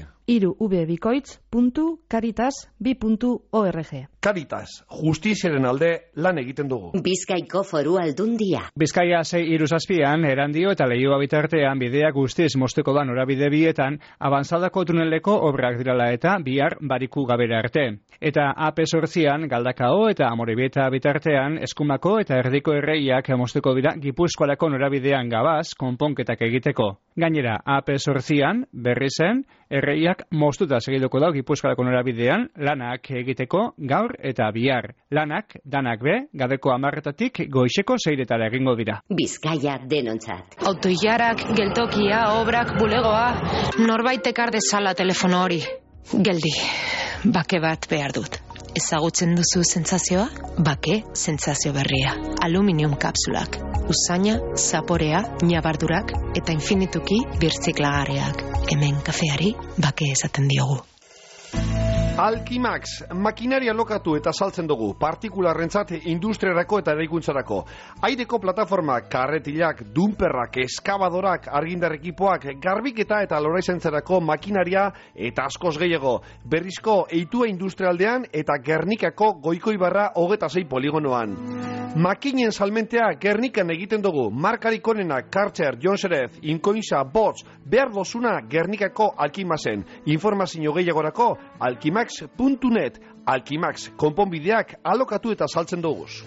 Speaker 18: irubikoitz.caritas2.org.
Speaker 17: Caritas, justiziaren alde lan egiten dugu.
Speaker 19: Bizkaiko Foru Aldundia.
Speaker 16: Bizkaia 6-7an erandio eta Leioa bitartean bidea guztiz mosteko da norabide bietan, abantzadako tuneleko obrak dirala eta bihar bariku gabera arte. Eta AP8an Galdakao eta Amorebieta bitartean Eskumako eta Erdiko erreiak mosteko dira Gipuzkoarako norabidean gabaz konponketak egiteko. Gainera, AP8an berri zen erreiak mostuta segiduko dau Gipuzkoarako norabidean lanak egiteko gaur eta bihar. Lanak, danak be, gabeko 10:00 goizeko 6:00 egingo dira.
Speaker 19: Bizkaia denontzat.
Speaker 20: Autoilarak, geltokia, obrak, bulegoa, norbaitek ardezala telefono hori. Geldi, bake bat behar dut. Ezagutzen duzu sentsazioa? Bake sentsazio berria. Aluminium kapsulak. Usaina, zaporea, ñabardurak eta infinituki birziklagarriak. Hemen kafeari bake esaten diogu.
Speaker 17: Alkimax, makinaria lokatu eta saltzen dugu, partikularrentzat industriarako eta eraikuntzarako. Aireko plataformak, karretilak, dumperrak, eskabadorak, argindar ekipoak, garbiketa eta loraizentzarako makinaria eta askoz gehiago. Berrizko Eitua industrialdean eta Gernikako Goikoibarra 26 poligonoan. Makinen salmentea Gernikan egiten dugu, markarik onenak Karcher, Jonserez, Inkoinsa, Bots, behar dozuna Gernikako Alkimaxen. Informazio gehiagorako alkimax.net, Alkimax, konponbideak alokatu eta saltzen duguz.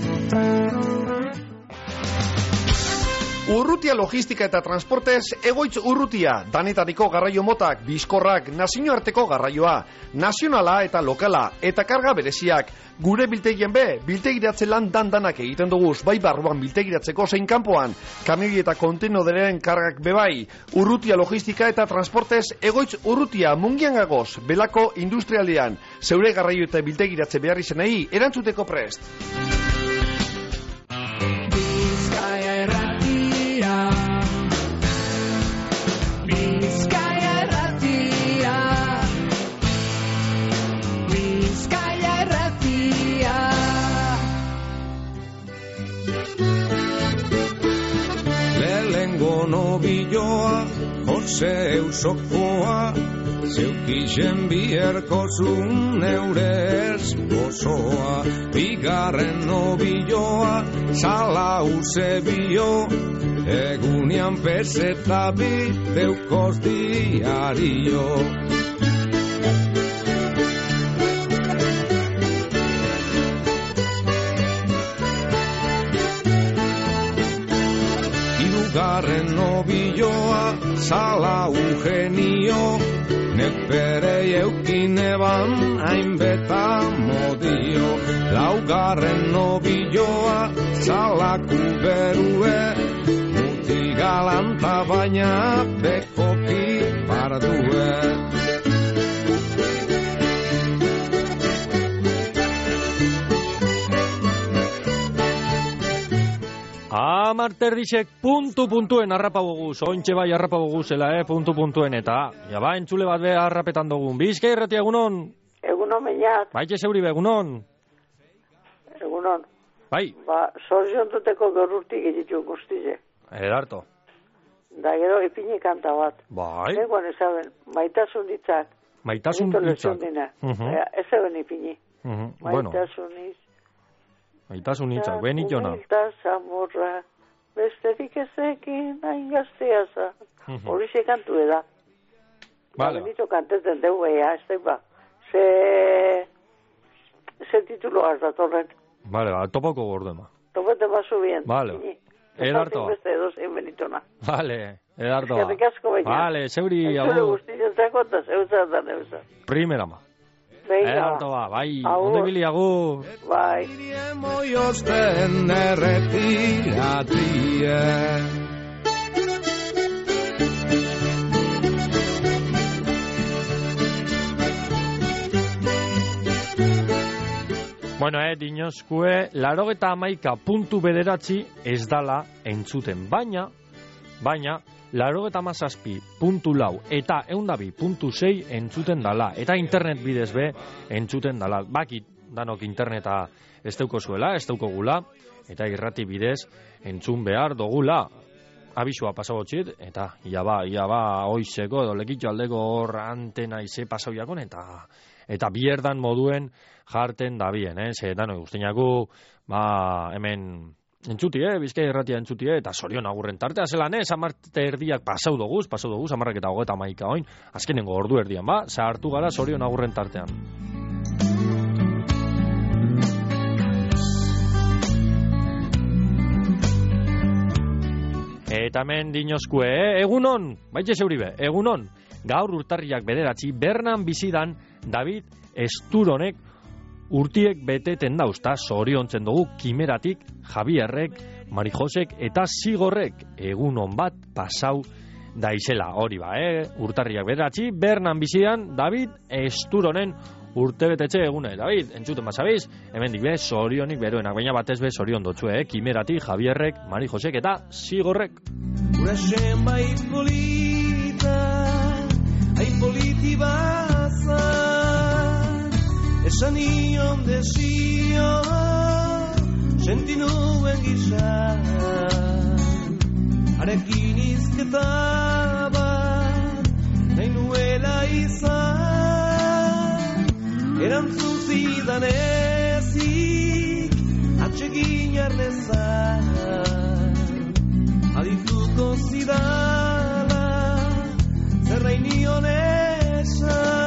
Speaker 17: Urrutia logistika eta transportez, Egoitz Urrutia, danetariko garraio motak, bizkorrak, nazioarteko garraioa, nazionala eta lokala, eta karga bereziak. Gure biltegien biltegiratze lan danak egiten duguz, bai barruan biltegiratzeko zein kanpoan, kamioi eta kontenoderen kargak bebai. Urrutia logistika eta transportez, Egoitz Urrutia, Mungian gagoz, Belako industrialdean, zeure garraio eta biltegiratze behar izenei, erantzuteko prest.
Speaker 21: Nobilloa, Jose Eusokoa, zeukixen bierkozun neure esposoa. Bigarren nobilloa, Sala Eusebio, egunian peseta biteukoz diario. Garren nobilloa, Sala Eugenio, neperei eukin eban hainbeta modio. Laugarren nobilloa, Sala Kuberue, muti galanta baina bekoki bardue.
Speaker 4: Amarterdixek puntuen harrapagoguz, ointxe bai harrapagoguzela, puntuen, eta jaba entzule bat be harrapetan dugun. Bizkai erratia egunon?
Speaker 22: Egunon meinat.
Speaker 4: Baitxe zeuri be, egunon?
Speaker 22: Egunon.
Speaker 4: Bai.
Speaker 22: Ba, sorzion duteko gorurtik editu guztize.
Speaker 4: Edarto.
Speaker 22: Da gero ipini kanta bat.
Speaker 4: Bai.
Speaker 22: Egoan ezaben, maitasun ditzak.
Speaker 4: Maitasun ditzak.
Speaker 22: Ez eben ipini.
Speaker 4: Maitasun ditzak. Maitasun hitzak, beni jona.
Speaker 22: Humilta zamorra, besterik ezekin, hain gaztea za. Horixe kantu eda.
Speaker 4: Vale.
Speaker 22: Benito kantetzen dugu ea, ez da ba. Ze titulo hartatorren.
Speaker 4: Vale, topako gordema.
Speaker 22: Topete basu bien.
Speaker 4: Vale. Edarto.
Speaker 22: Beste edozein benitona.
Speaker 4: Vale, edarto.
Speaker 22: Eskerrik asko baina.
Speaker 4: Vale, zeuri,
Speaker 22: agur. Zure guztien zako eta zeuza da neuza.
Speaker 4: Primera ma.
Speaker 22: Edarto
Speaker 4: ba, bai, onde bili agur.
Speaker 22: Bai.
Speaker 21: Oiosten erretiratie.
Speaker 4: Bueno, dinozkue, 89.9 ez dala entzuten, baina, 87.4 eta 102.6 entzuten dala, eta internet bidez be entzuten dala. Bakit, danok interneta ez deuko zuela, ez deuko gula, eta irrati bidez entzun behar dogula. Abisua pasagotxit, eta ia ba, oizeko edo lekitxo aldeko hor antena ize pasauiakon, eta bierdan moduen jarten dabien, ze dano guztiinaku, hemen entzutie, Bizkai irratia entzutie, eta sorion agurren tartea zelan, amarte erdiak pasau doguz, amarrak eta 31 oin, azkenengo ordu erdian, zahartu gara sorion agurren tartean. Eta hemen dinozkue, egunon, baitxe zeuribe, egunon, gaur urtarriak 9, Bernan bizidan David Esturonek urtiek beteten dauzta, zoriontzen dugu Kimeratik, Javierrek, Marijosek eta Zigorrek egunon bat pasau daizela. Hori ba, urtarriak 9, Bernan bizidan David Esturonen urtebetetxe egune. David, entzuten basabiz, hemen dikbe, zorionik beroenak, baina batez be zorion dotzue, Kimeratik, Javierrek, Marijosek eta Zigorrek.
Speaker 10: Urasen bai polita, hain politi baza, Zanion desio senti nuen gisa Arekin izketa bat nahi nuela izan Erantzun zidan ezik atsegin arnezan Adituko zidala zerrain nion esan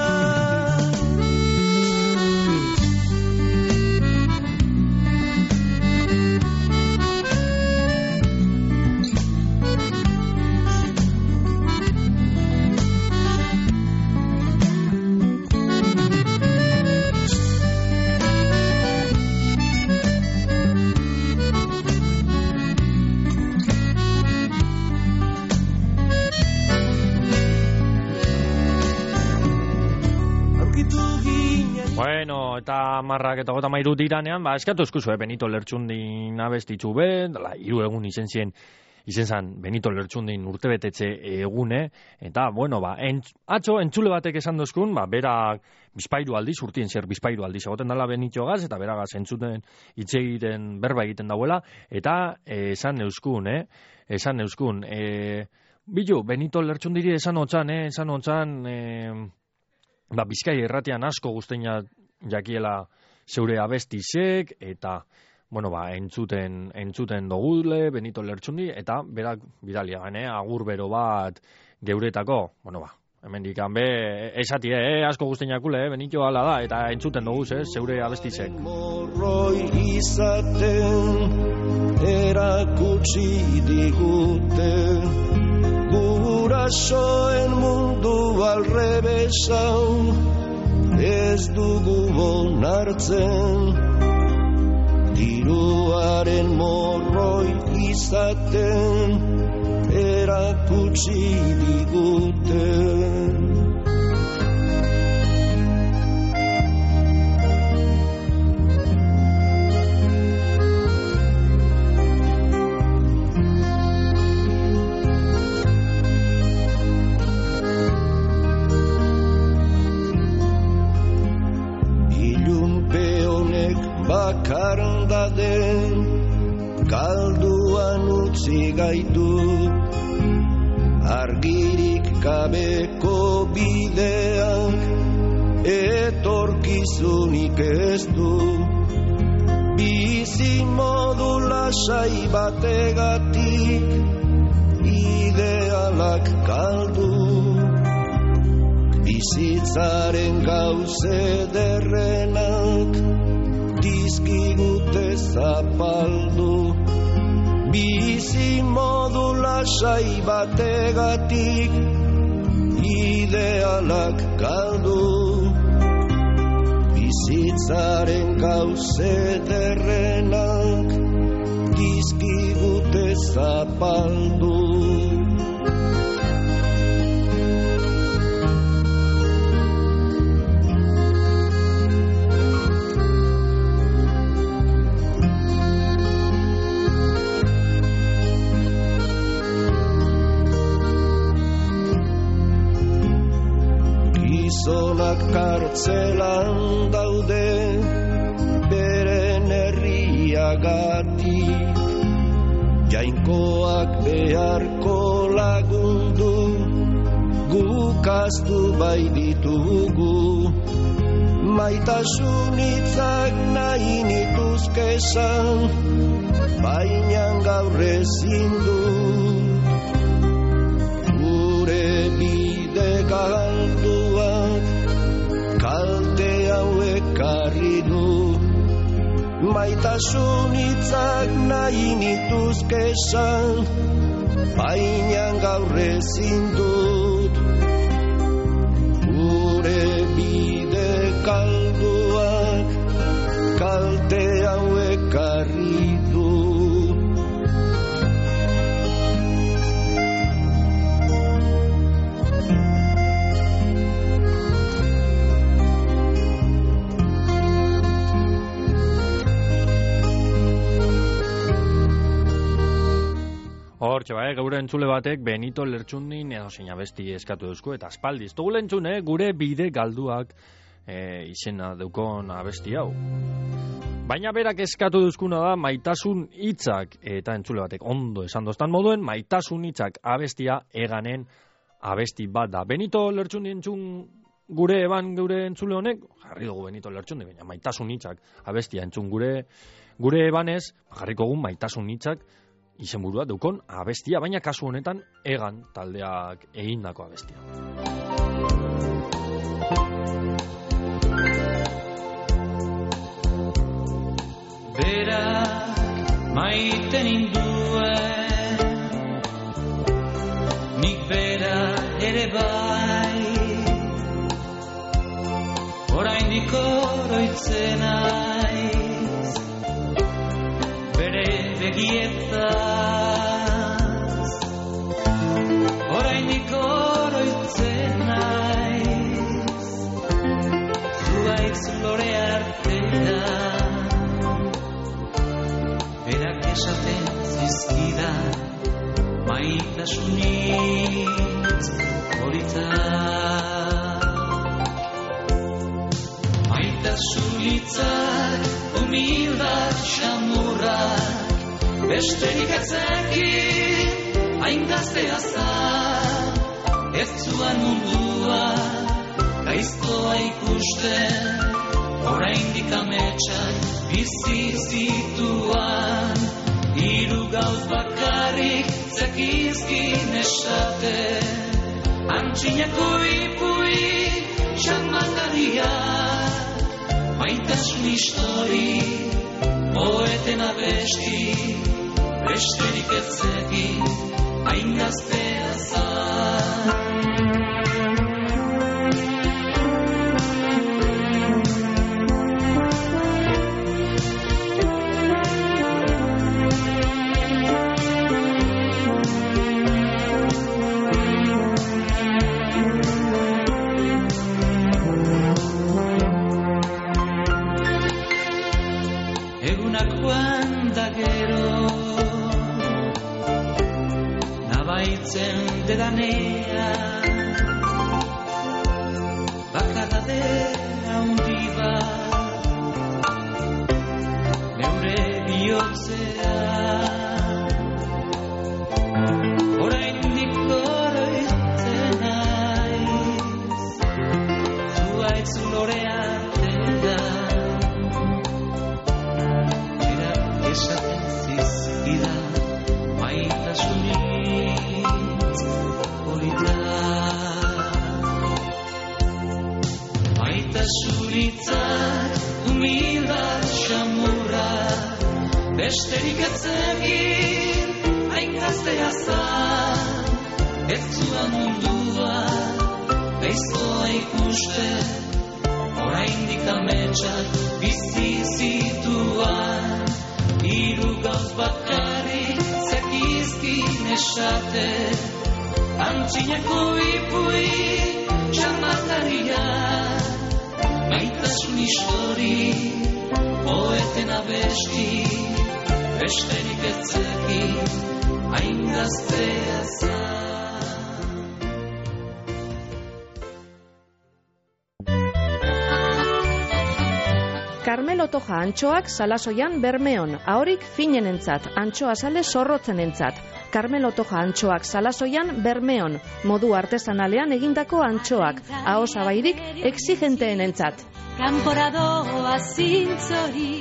Speaker 4: Bueno, eta marrak eta gota mairu diranean, eskatu eskuzu, Benito Lertxundin abestitzu hiru egun izen zan Benito Lertxundin urtebetetxe egune, eta, bueno, atzo entzule batek esan dozkun, berak bizpairu aldiz, urtien zer bizpairu aldiz egoten dela Benito gaz, eta beragaz entzuten itxegiten berba egiten dauela, eta esan euskun, bilu, Benito Lertxundiri esan otzan, Bizkai erratian asko guzteina jakiela zeure abestizek, eta, bueno, entzuten dogule, Benito Lertxundi, eta berak bidalia, agur bero bat geuretako, bueno, hemen dikan esatie, asko guzteinakule, Benito ala da, eta entzuten doguz, zeure abestizek.
Speaker 10: Morroi izaten erakutsi digute Gurasoen mundu alrebesau ez dugu onartzen Diruaren morroi izaten erakutsi diguten Bakardaden kalduan utzi gaitu Argirik gabeko bideak etorkizunik ez du Bizi modu lasai bategatik idealak galdu Bizitzaren gauze derrenak dizkigute zapaldu Bizi modu lasai bategatik idealak galdu Bizitzaren gauze derrenak dizkigute zapaldu Gizonak kartzelan daude beren herriagatik Jainkoak beharko lagundu gukaztu bai ditugu Maitasun hitzak nahi nituzkezan baina gaur ezin dut Gure bide galduak kalte hauek harri du Maitasun hitzak nahi nituzkezan baina gaur ezin dut Gure bide galduak kalte hauek harri du
Speaker 4: Hortxe, gaur entzule batek Benito Lertxundin edo zein abesti eskatu duzku, eta aspaldi ez dugu lentzune gure bide galduak izena deukon abesti hau. Baina berak eskatu duzkuna da maitasun hitzak, eta entzule batek ondo esan doztan moduen, maitasun hitzak abestia eganen abesti bat da. Benito Lertxundi entzun gure entzule honek, jarri dugu Benito Lertxundi, baina maitasun hitzak abestia entzun gure ebanez, jarriko gun maitasun hitzak izenburua deukon abestia, baina kasu honetan egan taldeak egindako abestia.
Speaker 1: Berak maite ninduen, nik bera ere bai, oraindik oroitzen naiz, bere begietaz, oraindik oroitzen naiz, zuaitz lore artera, berak esaten zizkida maitasunitz horitak. Maitasulitzak humildak xamurrak, besterik etzekin hain gaztea zan, ez zuan mundua gaiztoa ikusten, oraindik ametsak bizi zituan, hiru gauz bakarrik zekizkin esaten, antxinako ipui xamataria, maitasun histori, poeten abesti, besterik etzekin hain gaztea zan. Dedanea bakardadera hundi bat neure bihotzea, oraindik oroitzen naiz, zuaitz lore artera, berak esaten zizkida maitasunik maitasulitzak humildak xamurrak, besterik etzegin hain gaztea zan, ez zuan mundua gaiztoa ikusten, oraindik ametsak bizi zituan, hiru gauz bakarrik zekizkin esaten, antxinako ipui xamataria, maitasun histori, poeten abesti, besterik etzekin hain gaztea zan.
Speaker 18: Carmelo Toja antxoak Salasoian Bermeon, ahorik finenentzat, antxoa sale zorrotzenentzat. Carmelo Toja antxoak Salasoian Bermeon, modu artesanalean egindako antxoak, aho zabairik exigenteenentzat.
Speaker 2: Kanporadoa zintzori.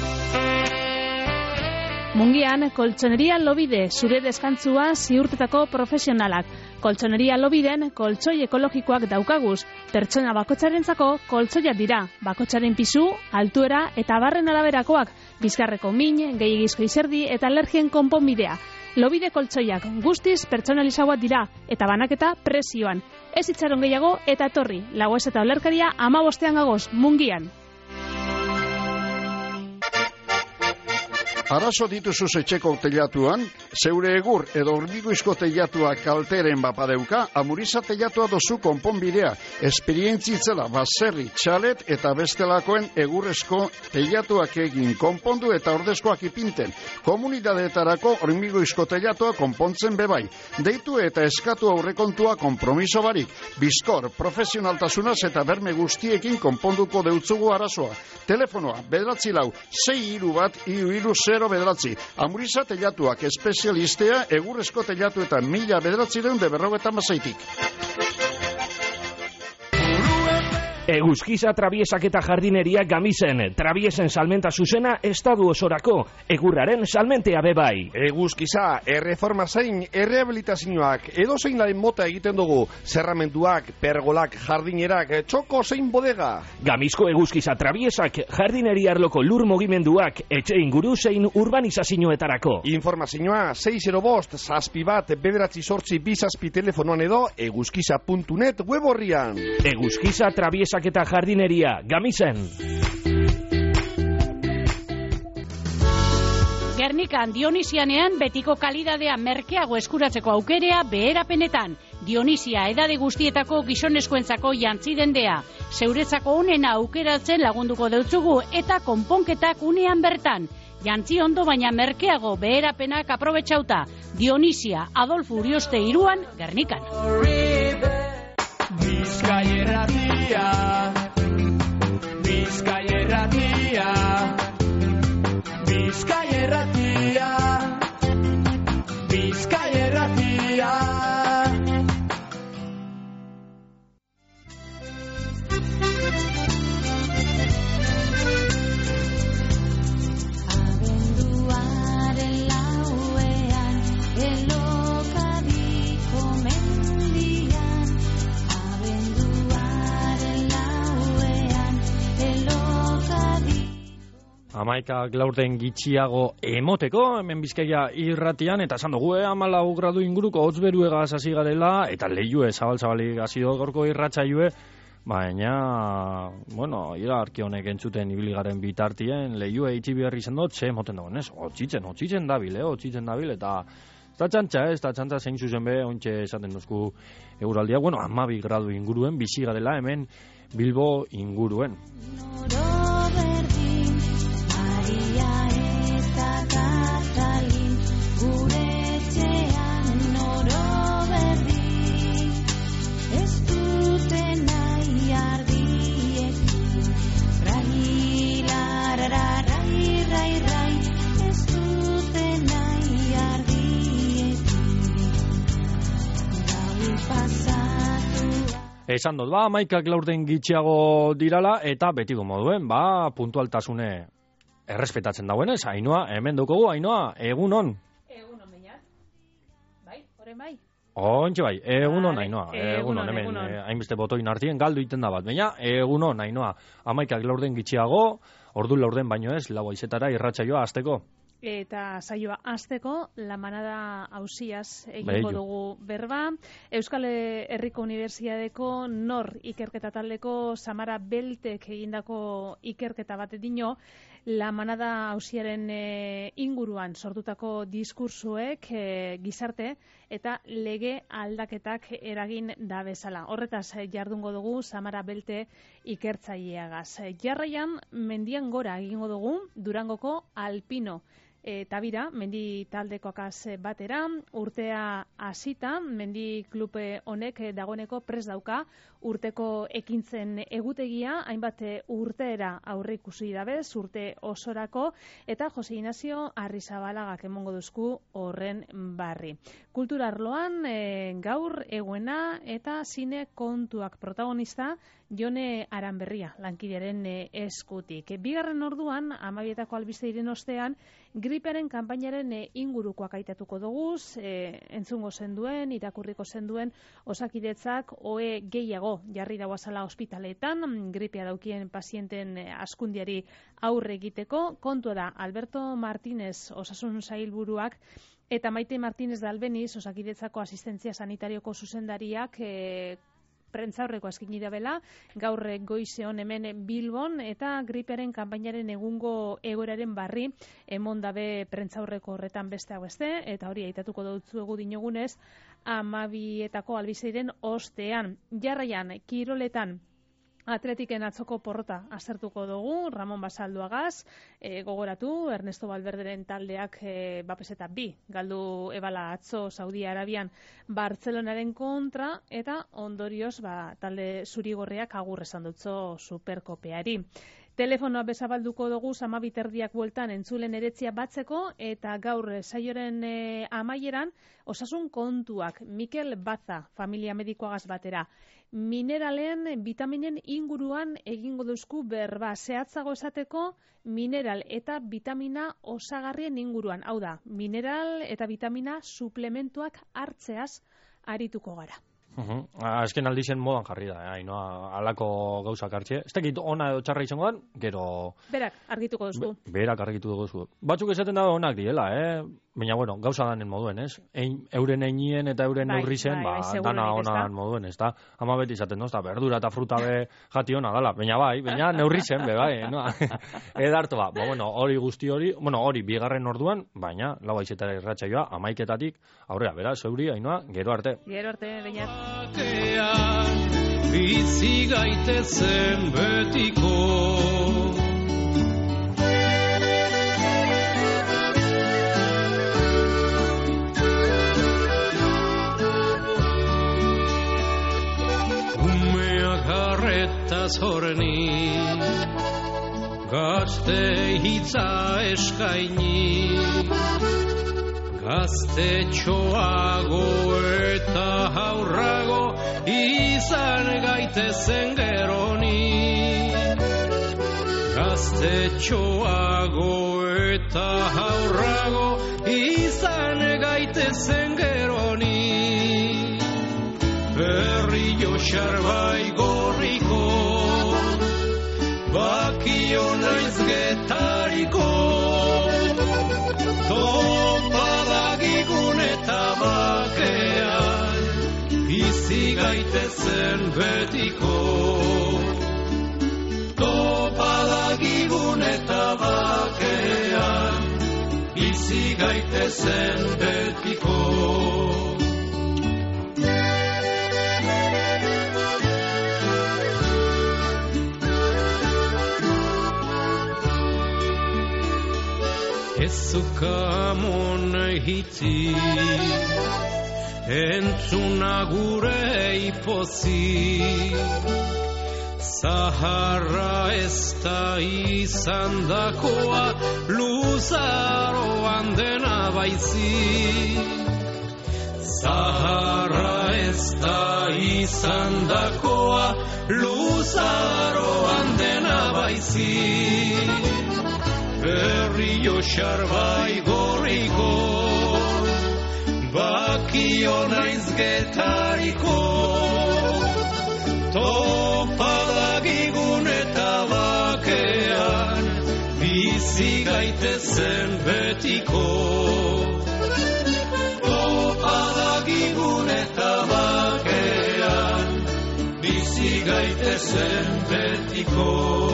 Speaker 2: Mungian, koltsoneria Lobide, zure deskantzua ziurtetako profesionalak. Koltsoneria Lobiden, koltsoi ekologikoak daukaguz. Pertsona bakotxarentzako koltsoiak dira. Bakotxaren pisu, altuera eta barren araberakoak. Bizkarreko min, gehiagizko izerdi eta alergien konponbidea. Lobide koltsoiak guztiz pertsonalizauak dira eta banaketa prezioan. Ez itxaron gehiago eta etorri. Lagoez eta olerkaria 15 gagoz, Mungian.
Speaker 3: Arazo dituzuz etxeko teilatuan, zeure egur edo hormigoizko teilatua kalteren bapadeuka, Amuriza teilatua dozu konponbidea. Esperientzitzela baserri, txalet eta bestelakoen egurrezko teilatuak egin konpondu eta ordezkoak ipinten. Komunidadeetarako hormigoizko teilatua konpontzen bebai. Deitu eta eskatu aurrekontua konpromiso barik. Bizkor, profesionaltasunaz eta berme guztiekin konponduko deutzugu arazoa. Telefonoa, 9-4-6-1-3-0. Amuriza teilatuak espezialistea egurrezko teilatuetan 1956.
Speaker 6: Eguzkiza Trabiesak eta Jardineria Gamisen. Trabiesen salmenta zuzena estadu osorako. Egurraren salmentea bebai.
Speaker 17: Eguzkiza, erreforma zein, errehabilitazioak, edo zein laren mota egiten dugu. Zerramenduak, pergolak, jardinerak, txoko zein bodega.
Speaker 6: Gamizko Eguzkiza Trabiesak, Jardineria arloko lur mugimenduak, etxe inguru zein urbanizazioetarako.
Speaker 17: Informazioa 605-61-9-8 telefonoan edo eguzkiza.net web horrian.
Speaker 6: Eguzkiza Trabiesak eta Jardineria Gamisen.
Speaker 23: Gernikan Dionisianean betiko kalidadea merkeago eskuratzeko aukerea beherapenetan. Dionisia edade guztietako gizonezkoentzako jantzi dendea. Zeuretzako unena aukeratzen lagunduko deutzugu eta konponketak unean bertan. Jantzi ondo baina merkeago beherapenak aprobetxauta. Dionisia Adolfo Urioste 3 Gernikan.
Speaker 1: Bizkaierratia, Bizkaierratia, Bizkaierratia, Bizkaierratia.
Speaker 8: Abenduaren lauean, elokadiko mendian.
Speaker 4: Amaikak laurden gitxiago emoteko, hemen Bizkaia irratian, eta esan dugu, 14 gradu inguruko hotz beruegaz hasi garela, eta lehiue zabal-zabalik hasi gorko irratsaioe, baina, bueno, iragarki honek entzuten ibiligaren bitartien, lehiue itxi behar izan dut, ze emoten dagoen, ez? Otzitzen dabil, eta ez da txantza zein zuzen be, ontxe esaten duzku eguraldia, bueno, 12 gradu inguruen, bizi garela hemen Bilbo inguruen.
Speaker 8: Maria eta Katalin, gure etxean noro berdin, ez dute nahi ardiekin, rai, ez dute nahi ardiekin, gaui pasatu.
Speaker 4: Esan dut, amaikak laurden gitxiago dirala, eta betiko moduen, puntualtasune errespetatzen dagoenez, Ainhoa, hemen dukogu, Ainhoa, egunon.
Speaker 2: Egunon, baina. Bai, oren bai.
Speaker 4: Ontxe bai, egunon, Ainhoa, egunon, hemen, hainbeste botoin artien galdu iten da bat, baina, egunon, Ainhoa, amaikak laurden gitxiago, ordu laurden baino ez, lau aizetara irratsaioa hasteko.
Speaker 2: Eta saioa hasteko la manada ausiaz egingo dugu berba. Euskal Herriko Unibertsitateko NOR ikerketa taldeko Samara Beltek egindako ikerketa bat dino, la manada ausiaren inguruan sortutako diskursuek gizarte eta lege aldaketak eragin da bezala. Horretaz jardungo dugu Samara Belte ikertzaileagaz. Jarraian mendian gora egingo dugu Durangoko Alpino tabira, mendi taldekoakaz batera, urtea hasita, mendi klub honek dagoeneko prest dauka, urteko ekintzen egutegia, hainbat urteera aurreikusi dabez, urte osorako, eta Jose Ignacio Arrizabalaga emongo duzku horren barri. Kultura arloan, gaur eguena eta zine kontuak protagonista, Jone Aranberria, lankidearen eskutik. Bigarren orduan, 12etako albiste diren ostean, gripearen kanpainaren ingurukoak aitatuko doguz, entzungo zenduen, irakurriko zenduen, Osakidetzak ohe gehiago jarri dauazala ospitaletan, gripea daukien pazienten askundiari aurre egiteko. Kontua da, Alberto Martínez, osasun sailburuak, eta Maite Martínez de Albeniz, Osakidetzako asistentzia sanitarioko zuzendariak, prentzaurreko askini da bela, gaur goizeon hemen Bilbon, eta gripearen kanpainaren egungo egoeraren barri, emon dabe prentzaurreko horretan besteak beste, eta hori aitatuko dutzuegu dinogunez, 12etako albizeiren ostean. Jarraian, kiroletan, Atletiken atzoko porrota aztertuko dugu, Ramon Basalduagaz, gogoratu, Ernesto Valverderen taldeak bapeseta 2, galdu ebala atzo Saudi Arabian Bartzelonaren kontra, eta ondorioz talde zurigorriak agur esan dutzo Superkopeari. Telefonoa bezabalduko dugu 12:30 bueltan entzulen eretzia batzeko, eta gaur saioren amaieran osasun kontuak Mikel Baza, familia medikoagaz batera. Mineralen, vitaminen inguruan egingo duzku berba, zehatzago esateko mineral eta vitamina osagarrien inguruan. Hau da, mineral eta vitamina suplementuak hartzeaz arituko gara.
Speaker 4: Azken aldizen modan jarri da, alako gauzak hartxe. Ez dakit ona edo txarra izango dan, gero...
Speaker 2: Berak argituko duzu.
Speaker 4: Berak argituko duzu. Batzuk esaten da onak diela, baina, bueno, gauza danen moduen, ez? Euren einien eta euren neurrizen, dana onan moduen, ez da? Ama beti izaten, no? Berdura eta fruta be jati ona dala, baina neurrizen, no? Edarto, bueno, hori guzti hori, bueno, hori bigarren orduan, baina, lau aizetara irratsaioa, 11:00 aurrera, bera, zeuri, Ainhoa, gero arte.
Speaker 2: Gero arte, baina.
Speaker 21: Bizi gaitezen betiko Umeak harretaz horni Gazte hitza eskaini Gaztetxoago eta haurrago izan gaitezen geroni. Gaztetxoago eta haurrago izan gaitezen geroni. Berrio xarbai gorriko, bakio naiz getariko. Topadagigun eta bakean, bizi gaitezen betiko. Topadagigun eta bakean, bizi gaitezen betiko. Ezukamon hitzi, entzuna gure ipozi, Zaharra ez da izan dakoa, luzaroan dena baizi. Zaharra ez da izan dakoa, luzaroan dena baizi. Berrio xarbai gorriko, bakio naiz getariko. Topadagigun eta bakean, bizi gaitezen betiko. Topadagigun eta bakean, bizi gaitezen betiko.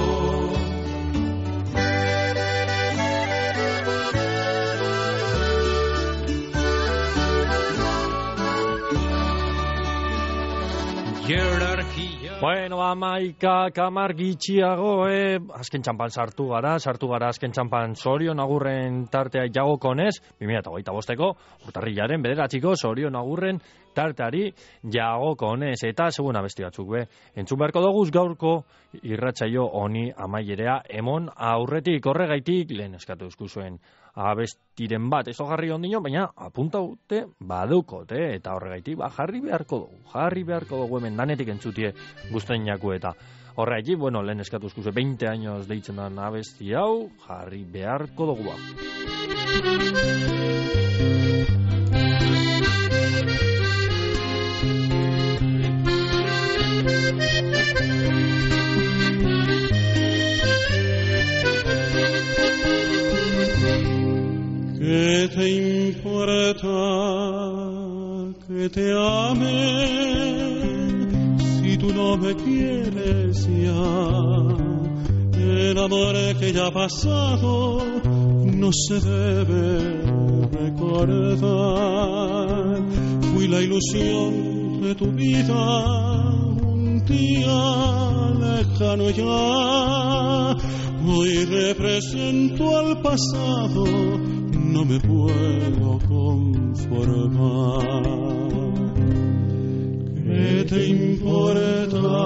Speaker 4: Bueno, 11:10 gitxiago, azken txampan sartu gara azken txampan Zorion Agurren tartea jagokonez, 2025ko, urtarrilaren 9 Zorion Agurren tarteari jagokonez, eta seguna besti batzuk entzun beharko doguz gaurko irratsaio honi amaierea emon aurretik, horregaitik lehen eskatu zuen abestiren bat, ez jarri ondino, baina apuntaute badukote, eta horregaitik jarri beharko dugu hemen danetik entzutie guztien jaku eta horregaitik, bueno, lehen eskatu zuen 20 años deitzen da abesti hau, jarri beharko dugu
Speaker 5: ¿Qué te importa que te ame si
Speaker 21: no me quieres ya, el amor que ya ha pasado no se debe recordar. Fui la ilusión de tu vida, un día lejano ya. Hoy represento al pasado, no me puedo conformar. ¿Qué te importa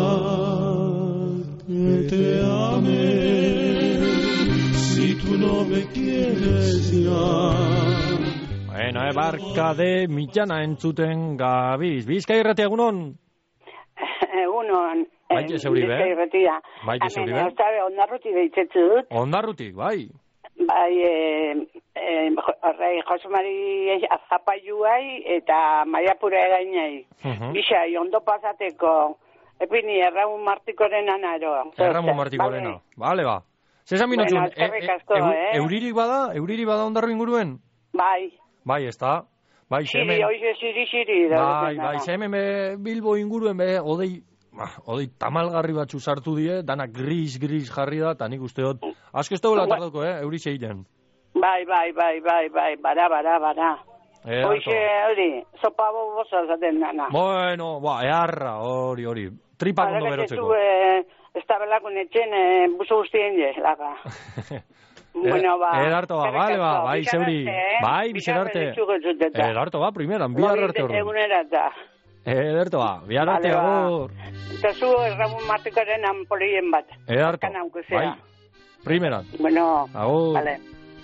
Speaker 21: que te ame si tú no me quieres ya?
Speaker 4: Bueno, barka de Millana entzuten gabiz. Bizkai irratia egunon?
Speaker 12: Egunon.
Speaker 4: Baite zeuri,
Speaker 12: Bizkai irratia.
Speaker 4: Baite zeuri,
Speaker 12: Hemen, Ondarrutik deitzatzu dut.
Speaker 4: Ondarrutik, bai.
Speaker 12: Bai, horrei, Jose Mari Zapaiuai eta Maiapura egainai. Bixai, ondo pasateko, epini Erramun Martikoren anaro.
Speaker 4: Erramun Martikorena, bale ba. Zesan minutxun, euririk bada Ondarru inguruen?
Speaker 12: Bai.
Speaker 4: Bai, ez da. Bai,
Speaker 12: Xiri, oize, xiri.
Speaker 4: Bai, hemen Bilbo inguruen odei tamalgarri batzu sartu die, dana gris jarri da, eta nik uste dut, asko ez dagoela tardauko, euri zeiten.
Speaker 12: Bai, bara. Oize, hori, sopa bobosa zaten dana.
Speaker 4: Bueno, eharra, hori, tripak ondo berotzeko.
Speaker 12: Ez da belakun etxen, buzo guztien je, laga. Bueno,
Speaker 4: Edarto vale, bai, zeuri. Bai, bizararte. Edarto primeran, bihar arte hor. Ederto bihar arte hor.
Speaker 12: Eta zu Erramun Martikoren ampolien bat.
Speaker 4: Edarto, bai, primeran.
Speaker 12: Bueno, vale.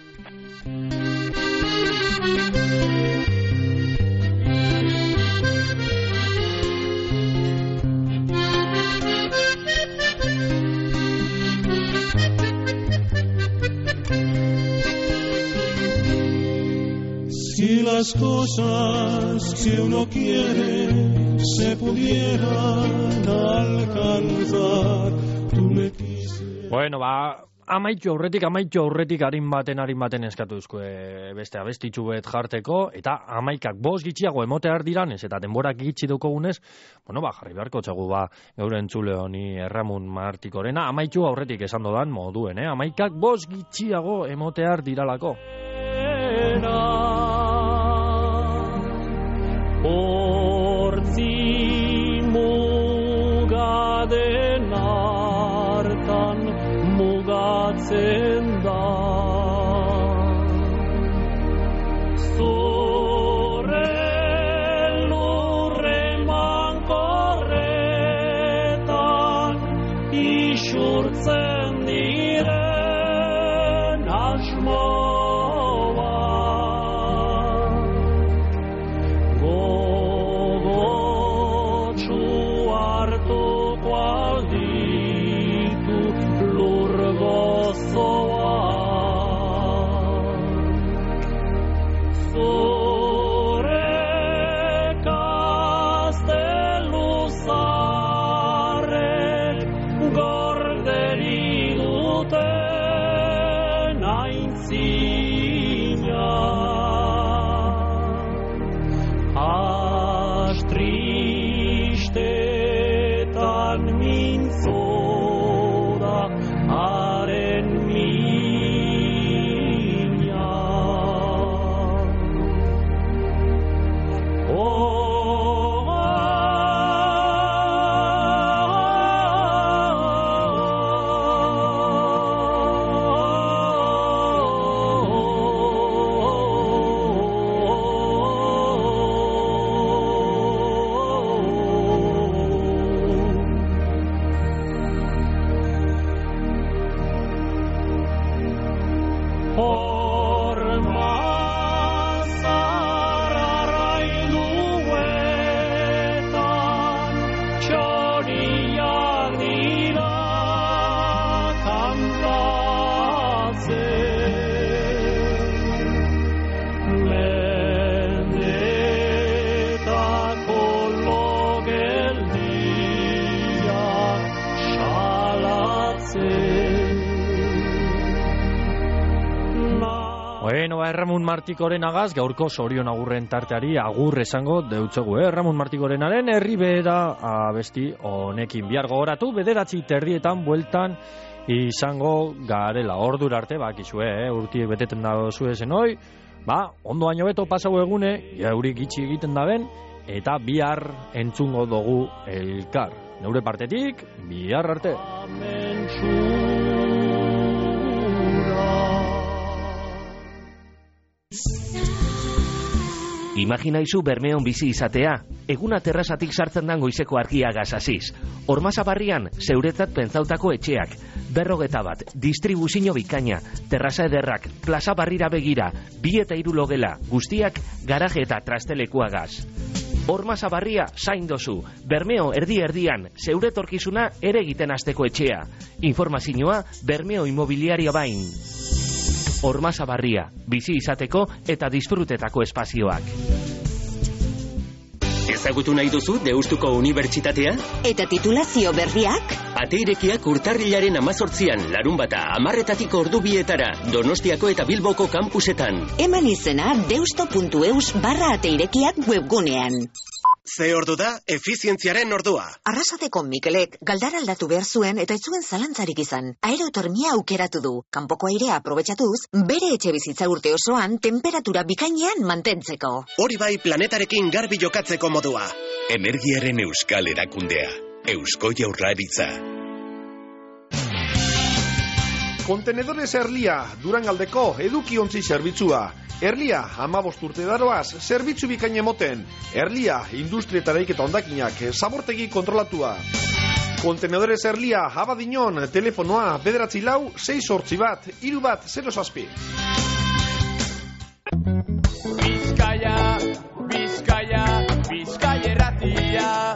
Speaker 21: Si las cosas que uno quiere se pudieran alcanzar, tú me quisieras...
Speaker 4: Bueno, amaitxu aurretik harin baten eskatu duzkue beste abestitxu bet jarteko, eta 11 bost gitxiago emotear diranez, eta denborak gitxi dukogunez, jarri beharko txegu geure entzule honi Erramun Martikorena, amaitxu aurretik esan dodan moduen, 11 bost gitxiago emotear diralako.
Speaker 21: Hortzi mugaden hartan mugatzen da. Zure lurre mankorretan isurtzen diren asmoa.
Speaker 4: Erramun Martikoren agaz, gaurko Sorion agurren tarteari agur esango deutzegu, Erramun Martikorenaren herri behera abesti honekin. Bihar gogoratu, 9:30 bueltan izango garela. Ordura arte, bakizue, urti beteten da zue zenoi, ondo baino beto pasau egune, eurik itxi egiten daben, eta bihar entzungo dugu elkar. Neure partetik, bihar arte.
Speaker 6: Imaginaizu Bermeon bizi izatea, eguna terrasatik sartzen dan goizeko argia gazasiz. Ormazabarrian, zeuretzat pentsautako etxeak, 41, distribuzio bikaina, terraza ederrak, plaza barrira begira, 2 eta 3 logela, guztiak garaje eta trastelekuagaz. Ormazabarria zain dozu, Bermeo erdi-erdian, zeure etorkizuna ere egiten hasteko etxea. Informazioa Bermeo Inmobiliaria bain. Ormazabarria, bizi izateko eta disfrutetako espazioak.
Speaker 5: Ezagutu nahi duzu Deustuko Unibertsitatea?
Speaker 7: Eta titulazio berriak?
Speaker 5: Ate irekiak urtarrilaren 18an, larunbata 10:00 ordu 2etara, Donostiako eta Bilboko kampusetan.
Speaker 7: Eman izena deusto.eus/ate irekiak webgunean.
Speaker 5: Ze ordu da, efizientziaren ordua.
Speaker 7: Arrasateko Mikelek galdara aldatu behar zuen eta ez zuen zalantzarik izan. Aerotermia aukeratu du. Kanpoko airea aprobetxatuz, bere etxe bizitza urte osoan temperatura bikainean mantentzeko.
Speaker 5: Hori bai planetarekin garbi jokatzeko modua. Energiaren euskal erakundea. Eusko Jaurlaritza.
Speaker 17: Kontenedores Erlia, Durangaldeko edukiontzi zerbitzua. Erlia, 15 urte daroaz, zerbitzu bikain emoten. Erlia, industria eta eraiketa hondakinak, zabortegi kontrolatua. Kontenedores Erlia, Abadiñon, telefonoa, 944-681-317.
Speaker 1: Bizkaia, Bizkaia, Bizkaia erratia.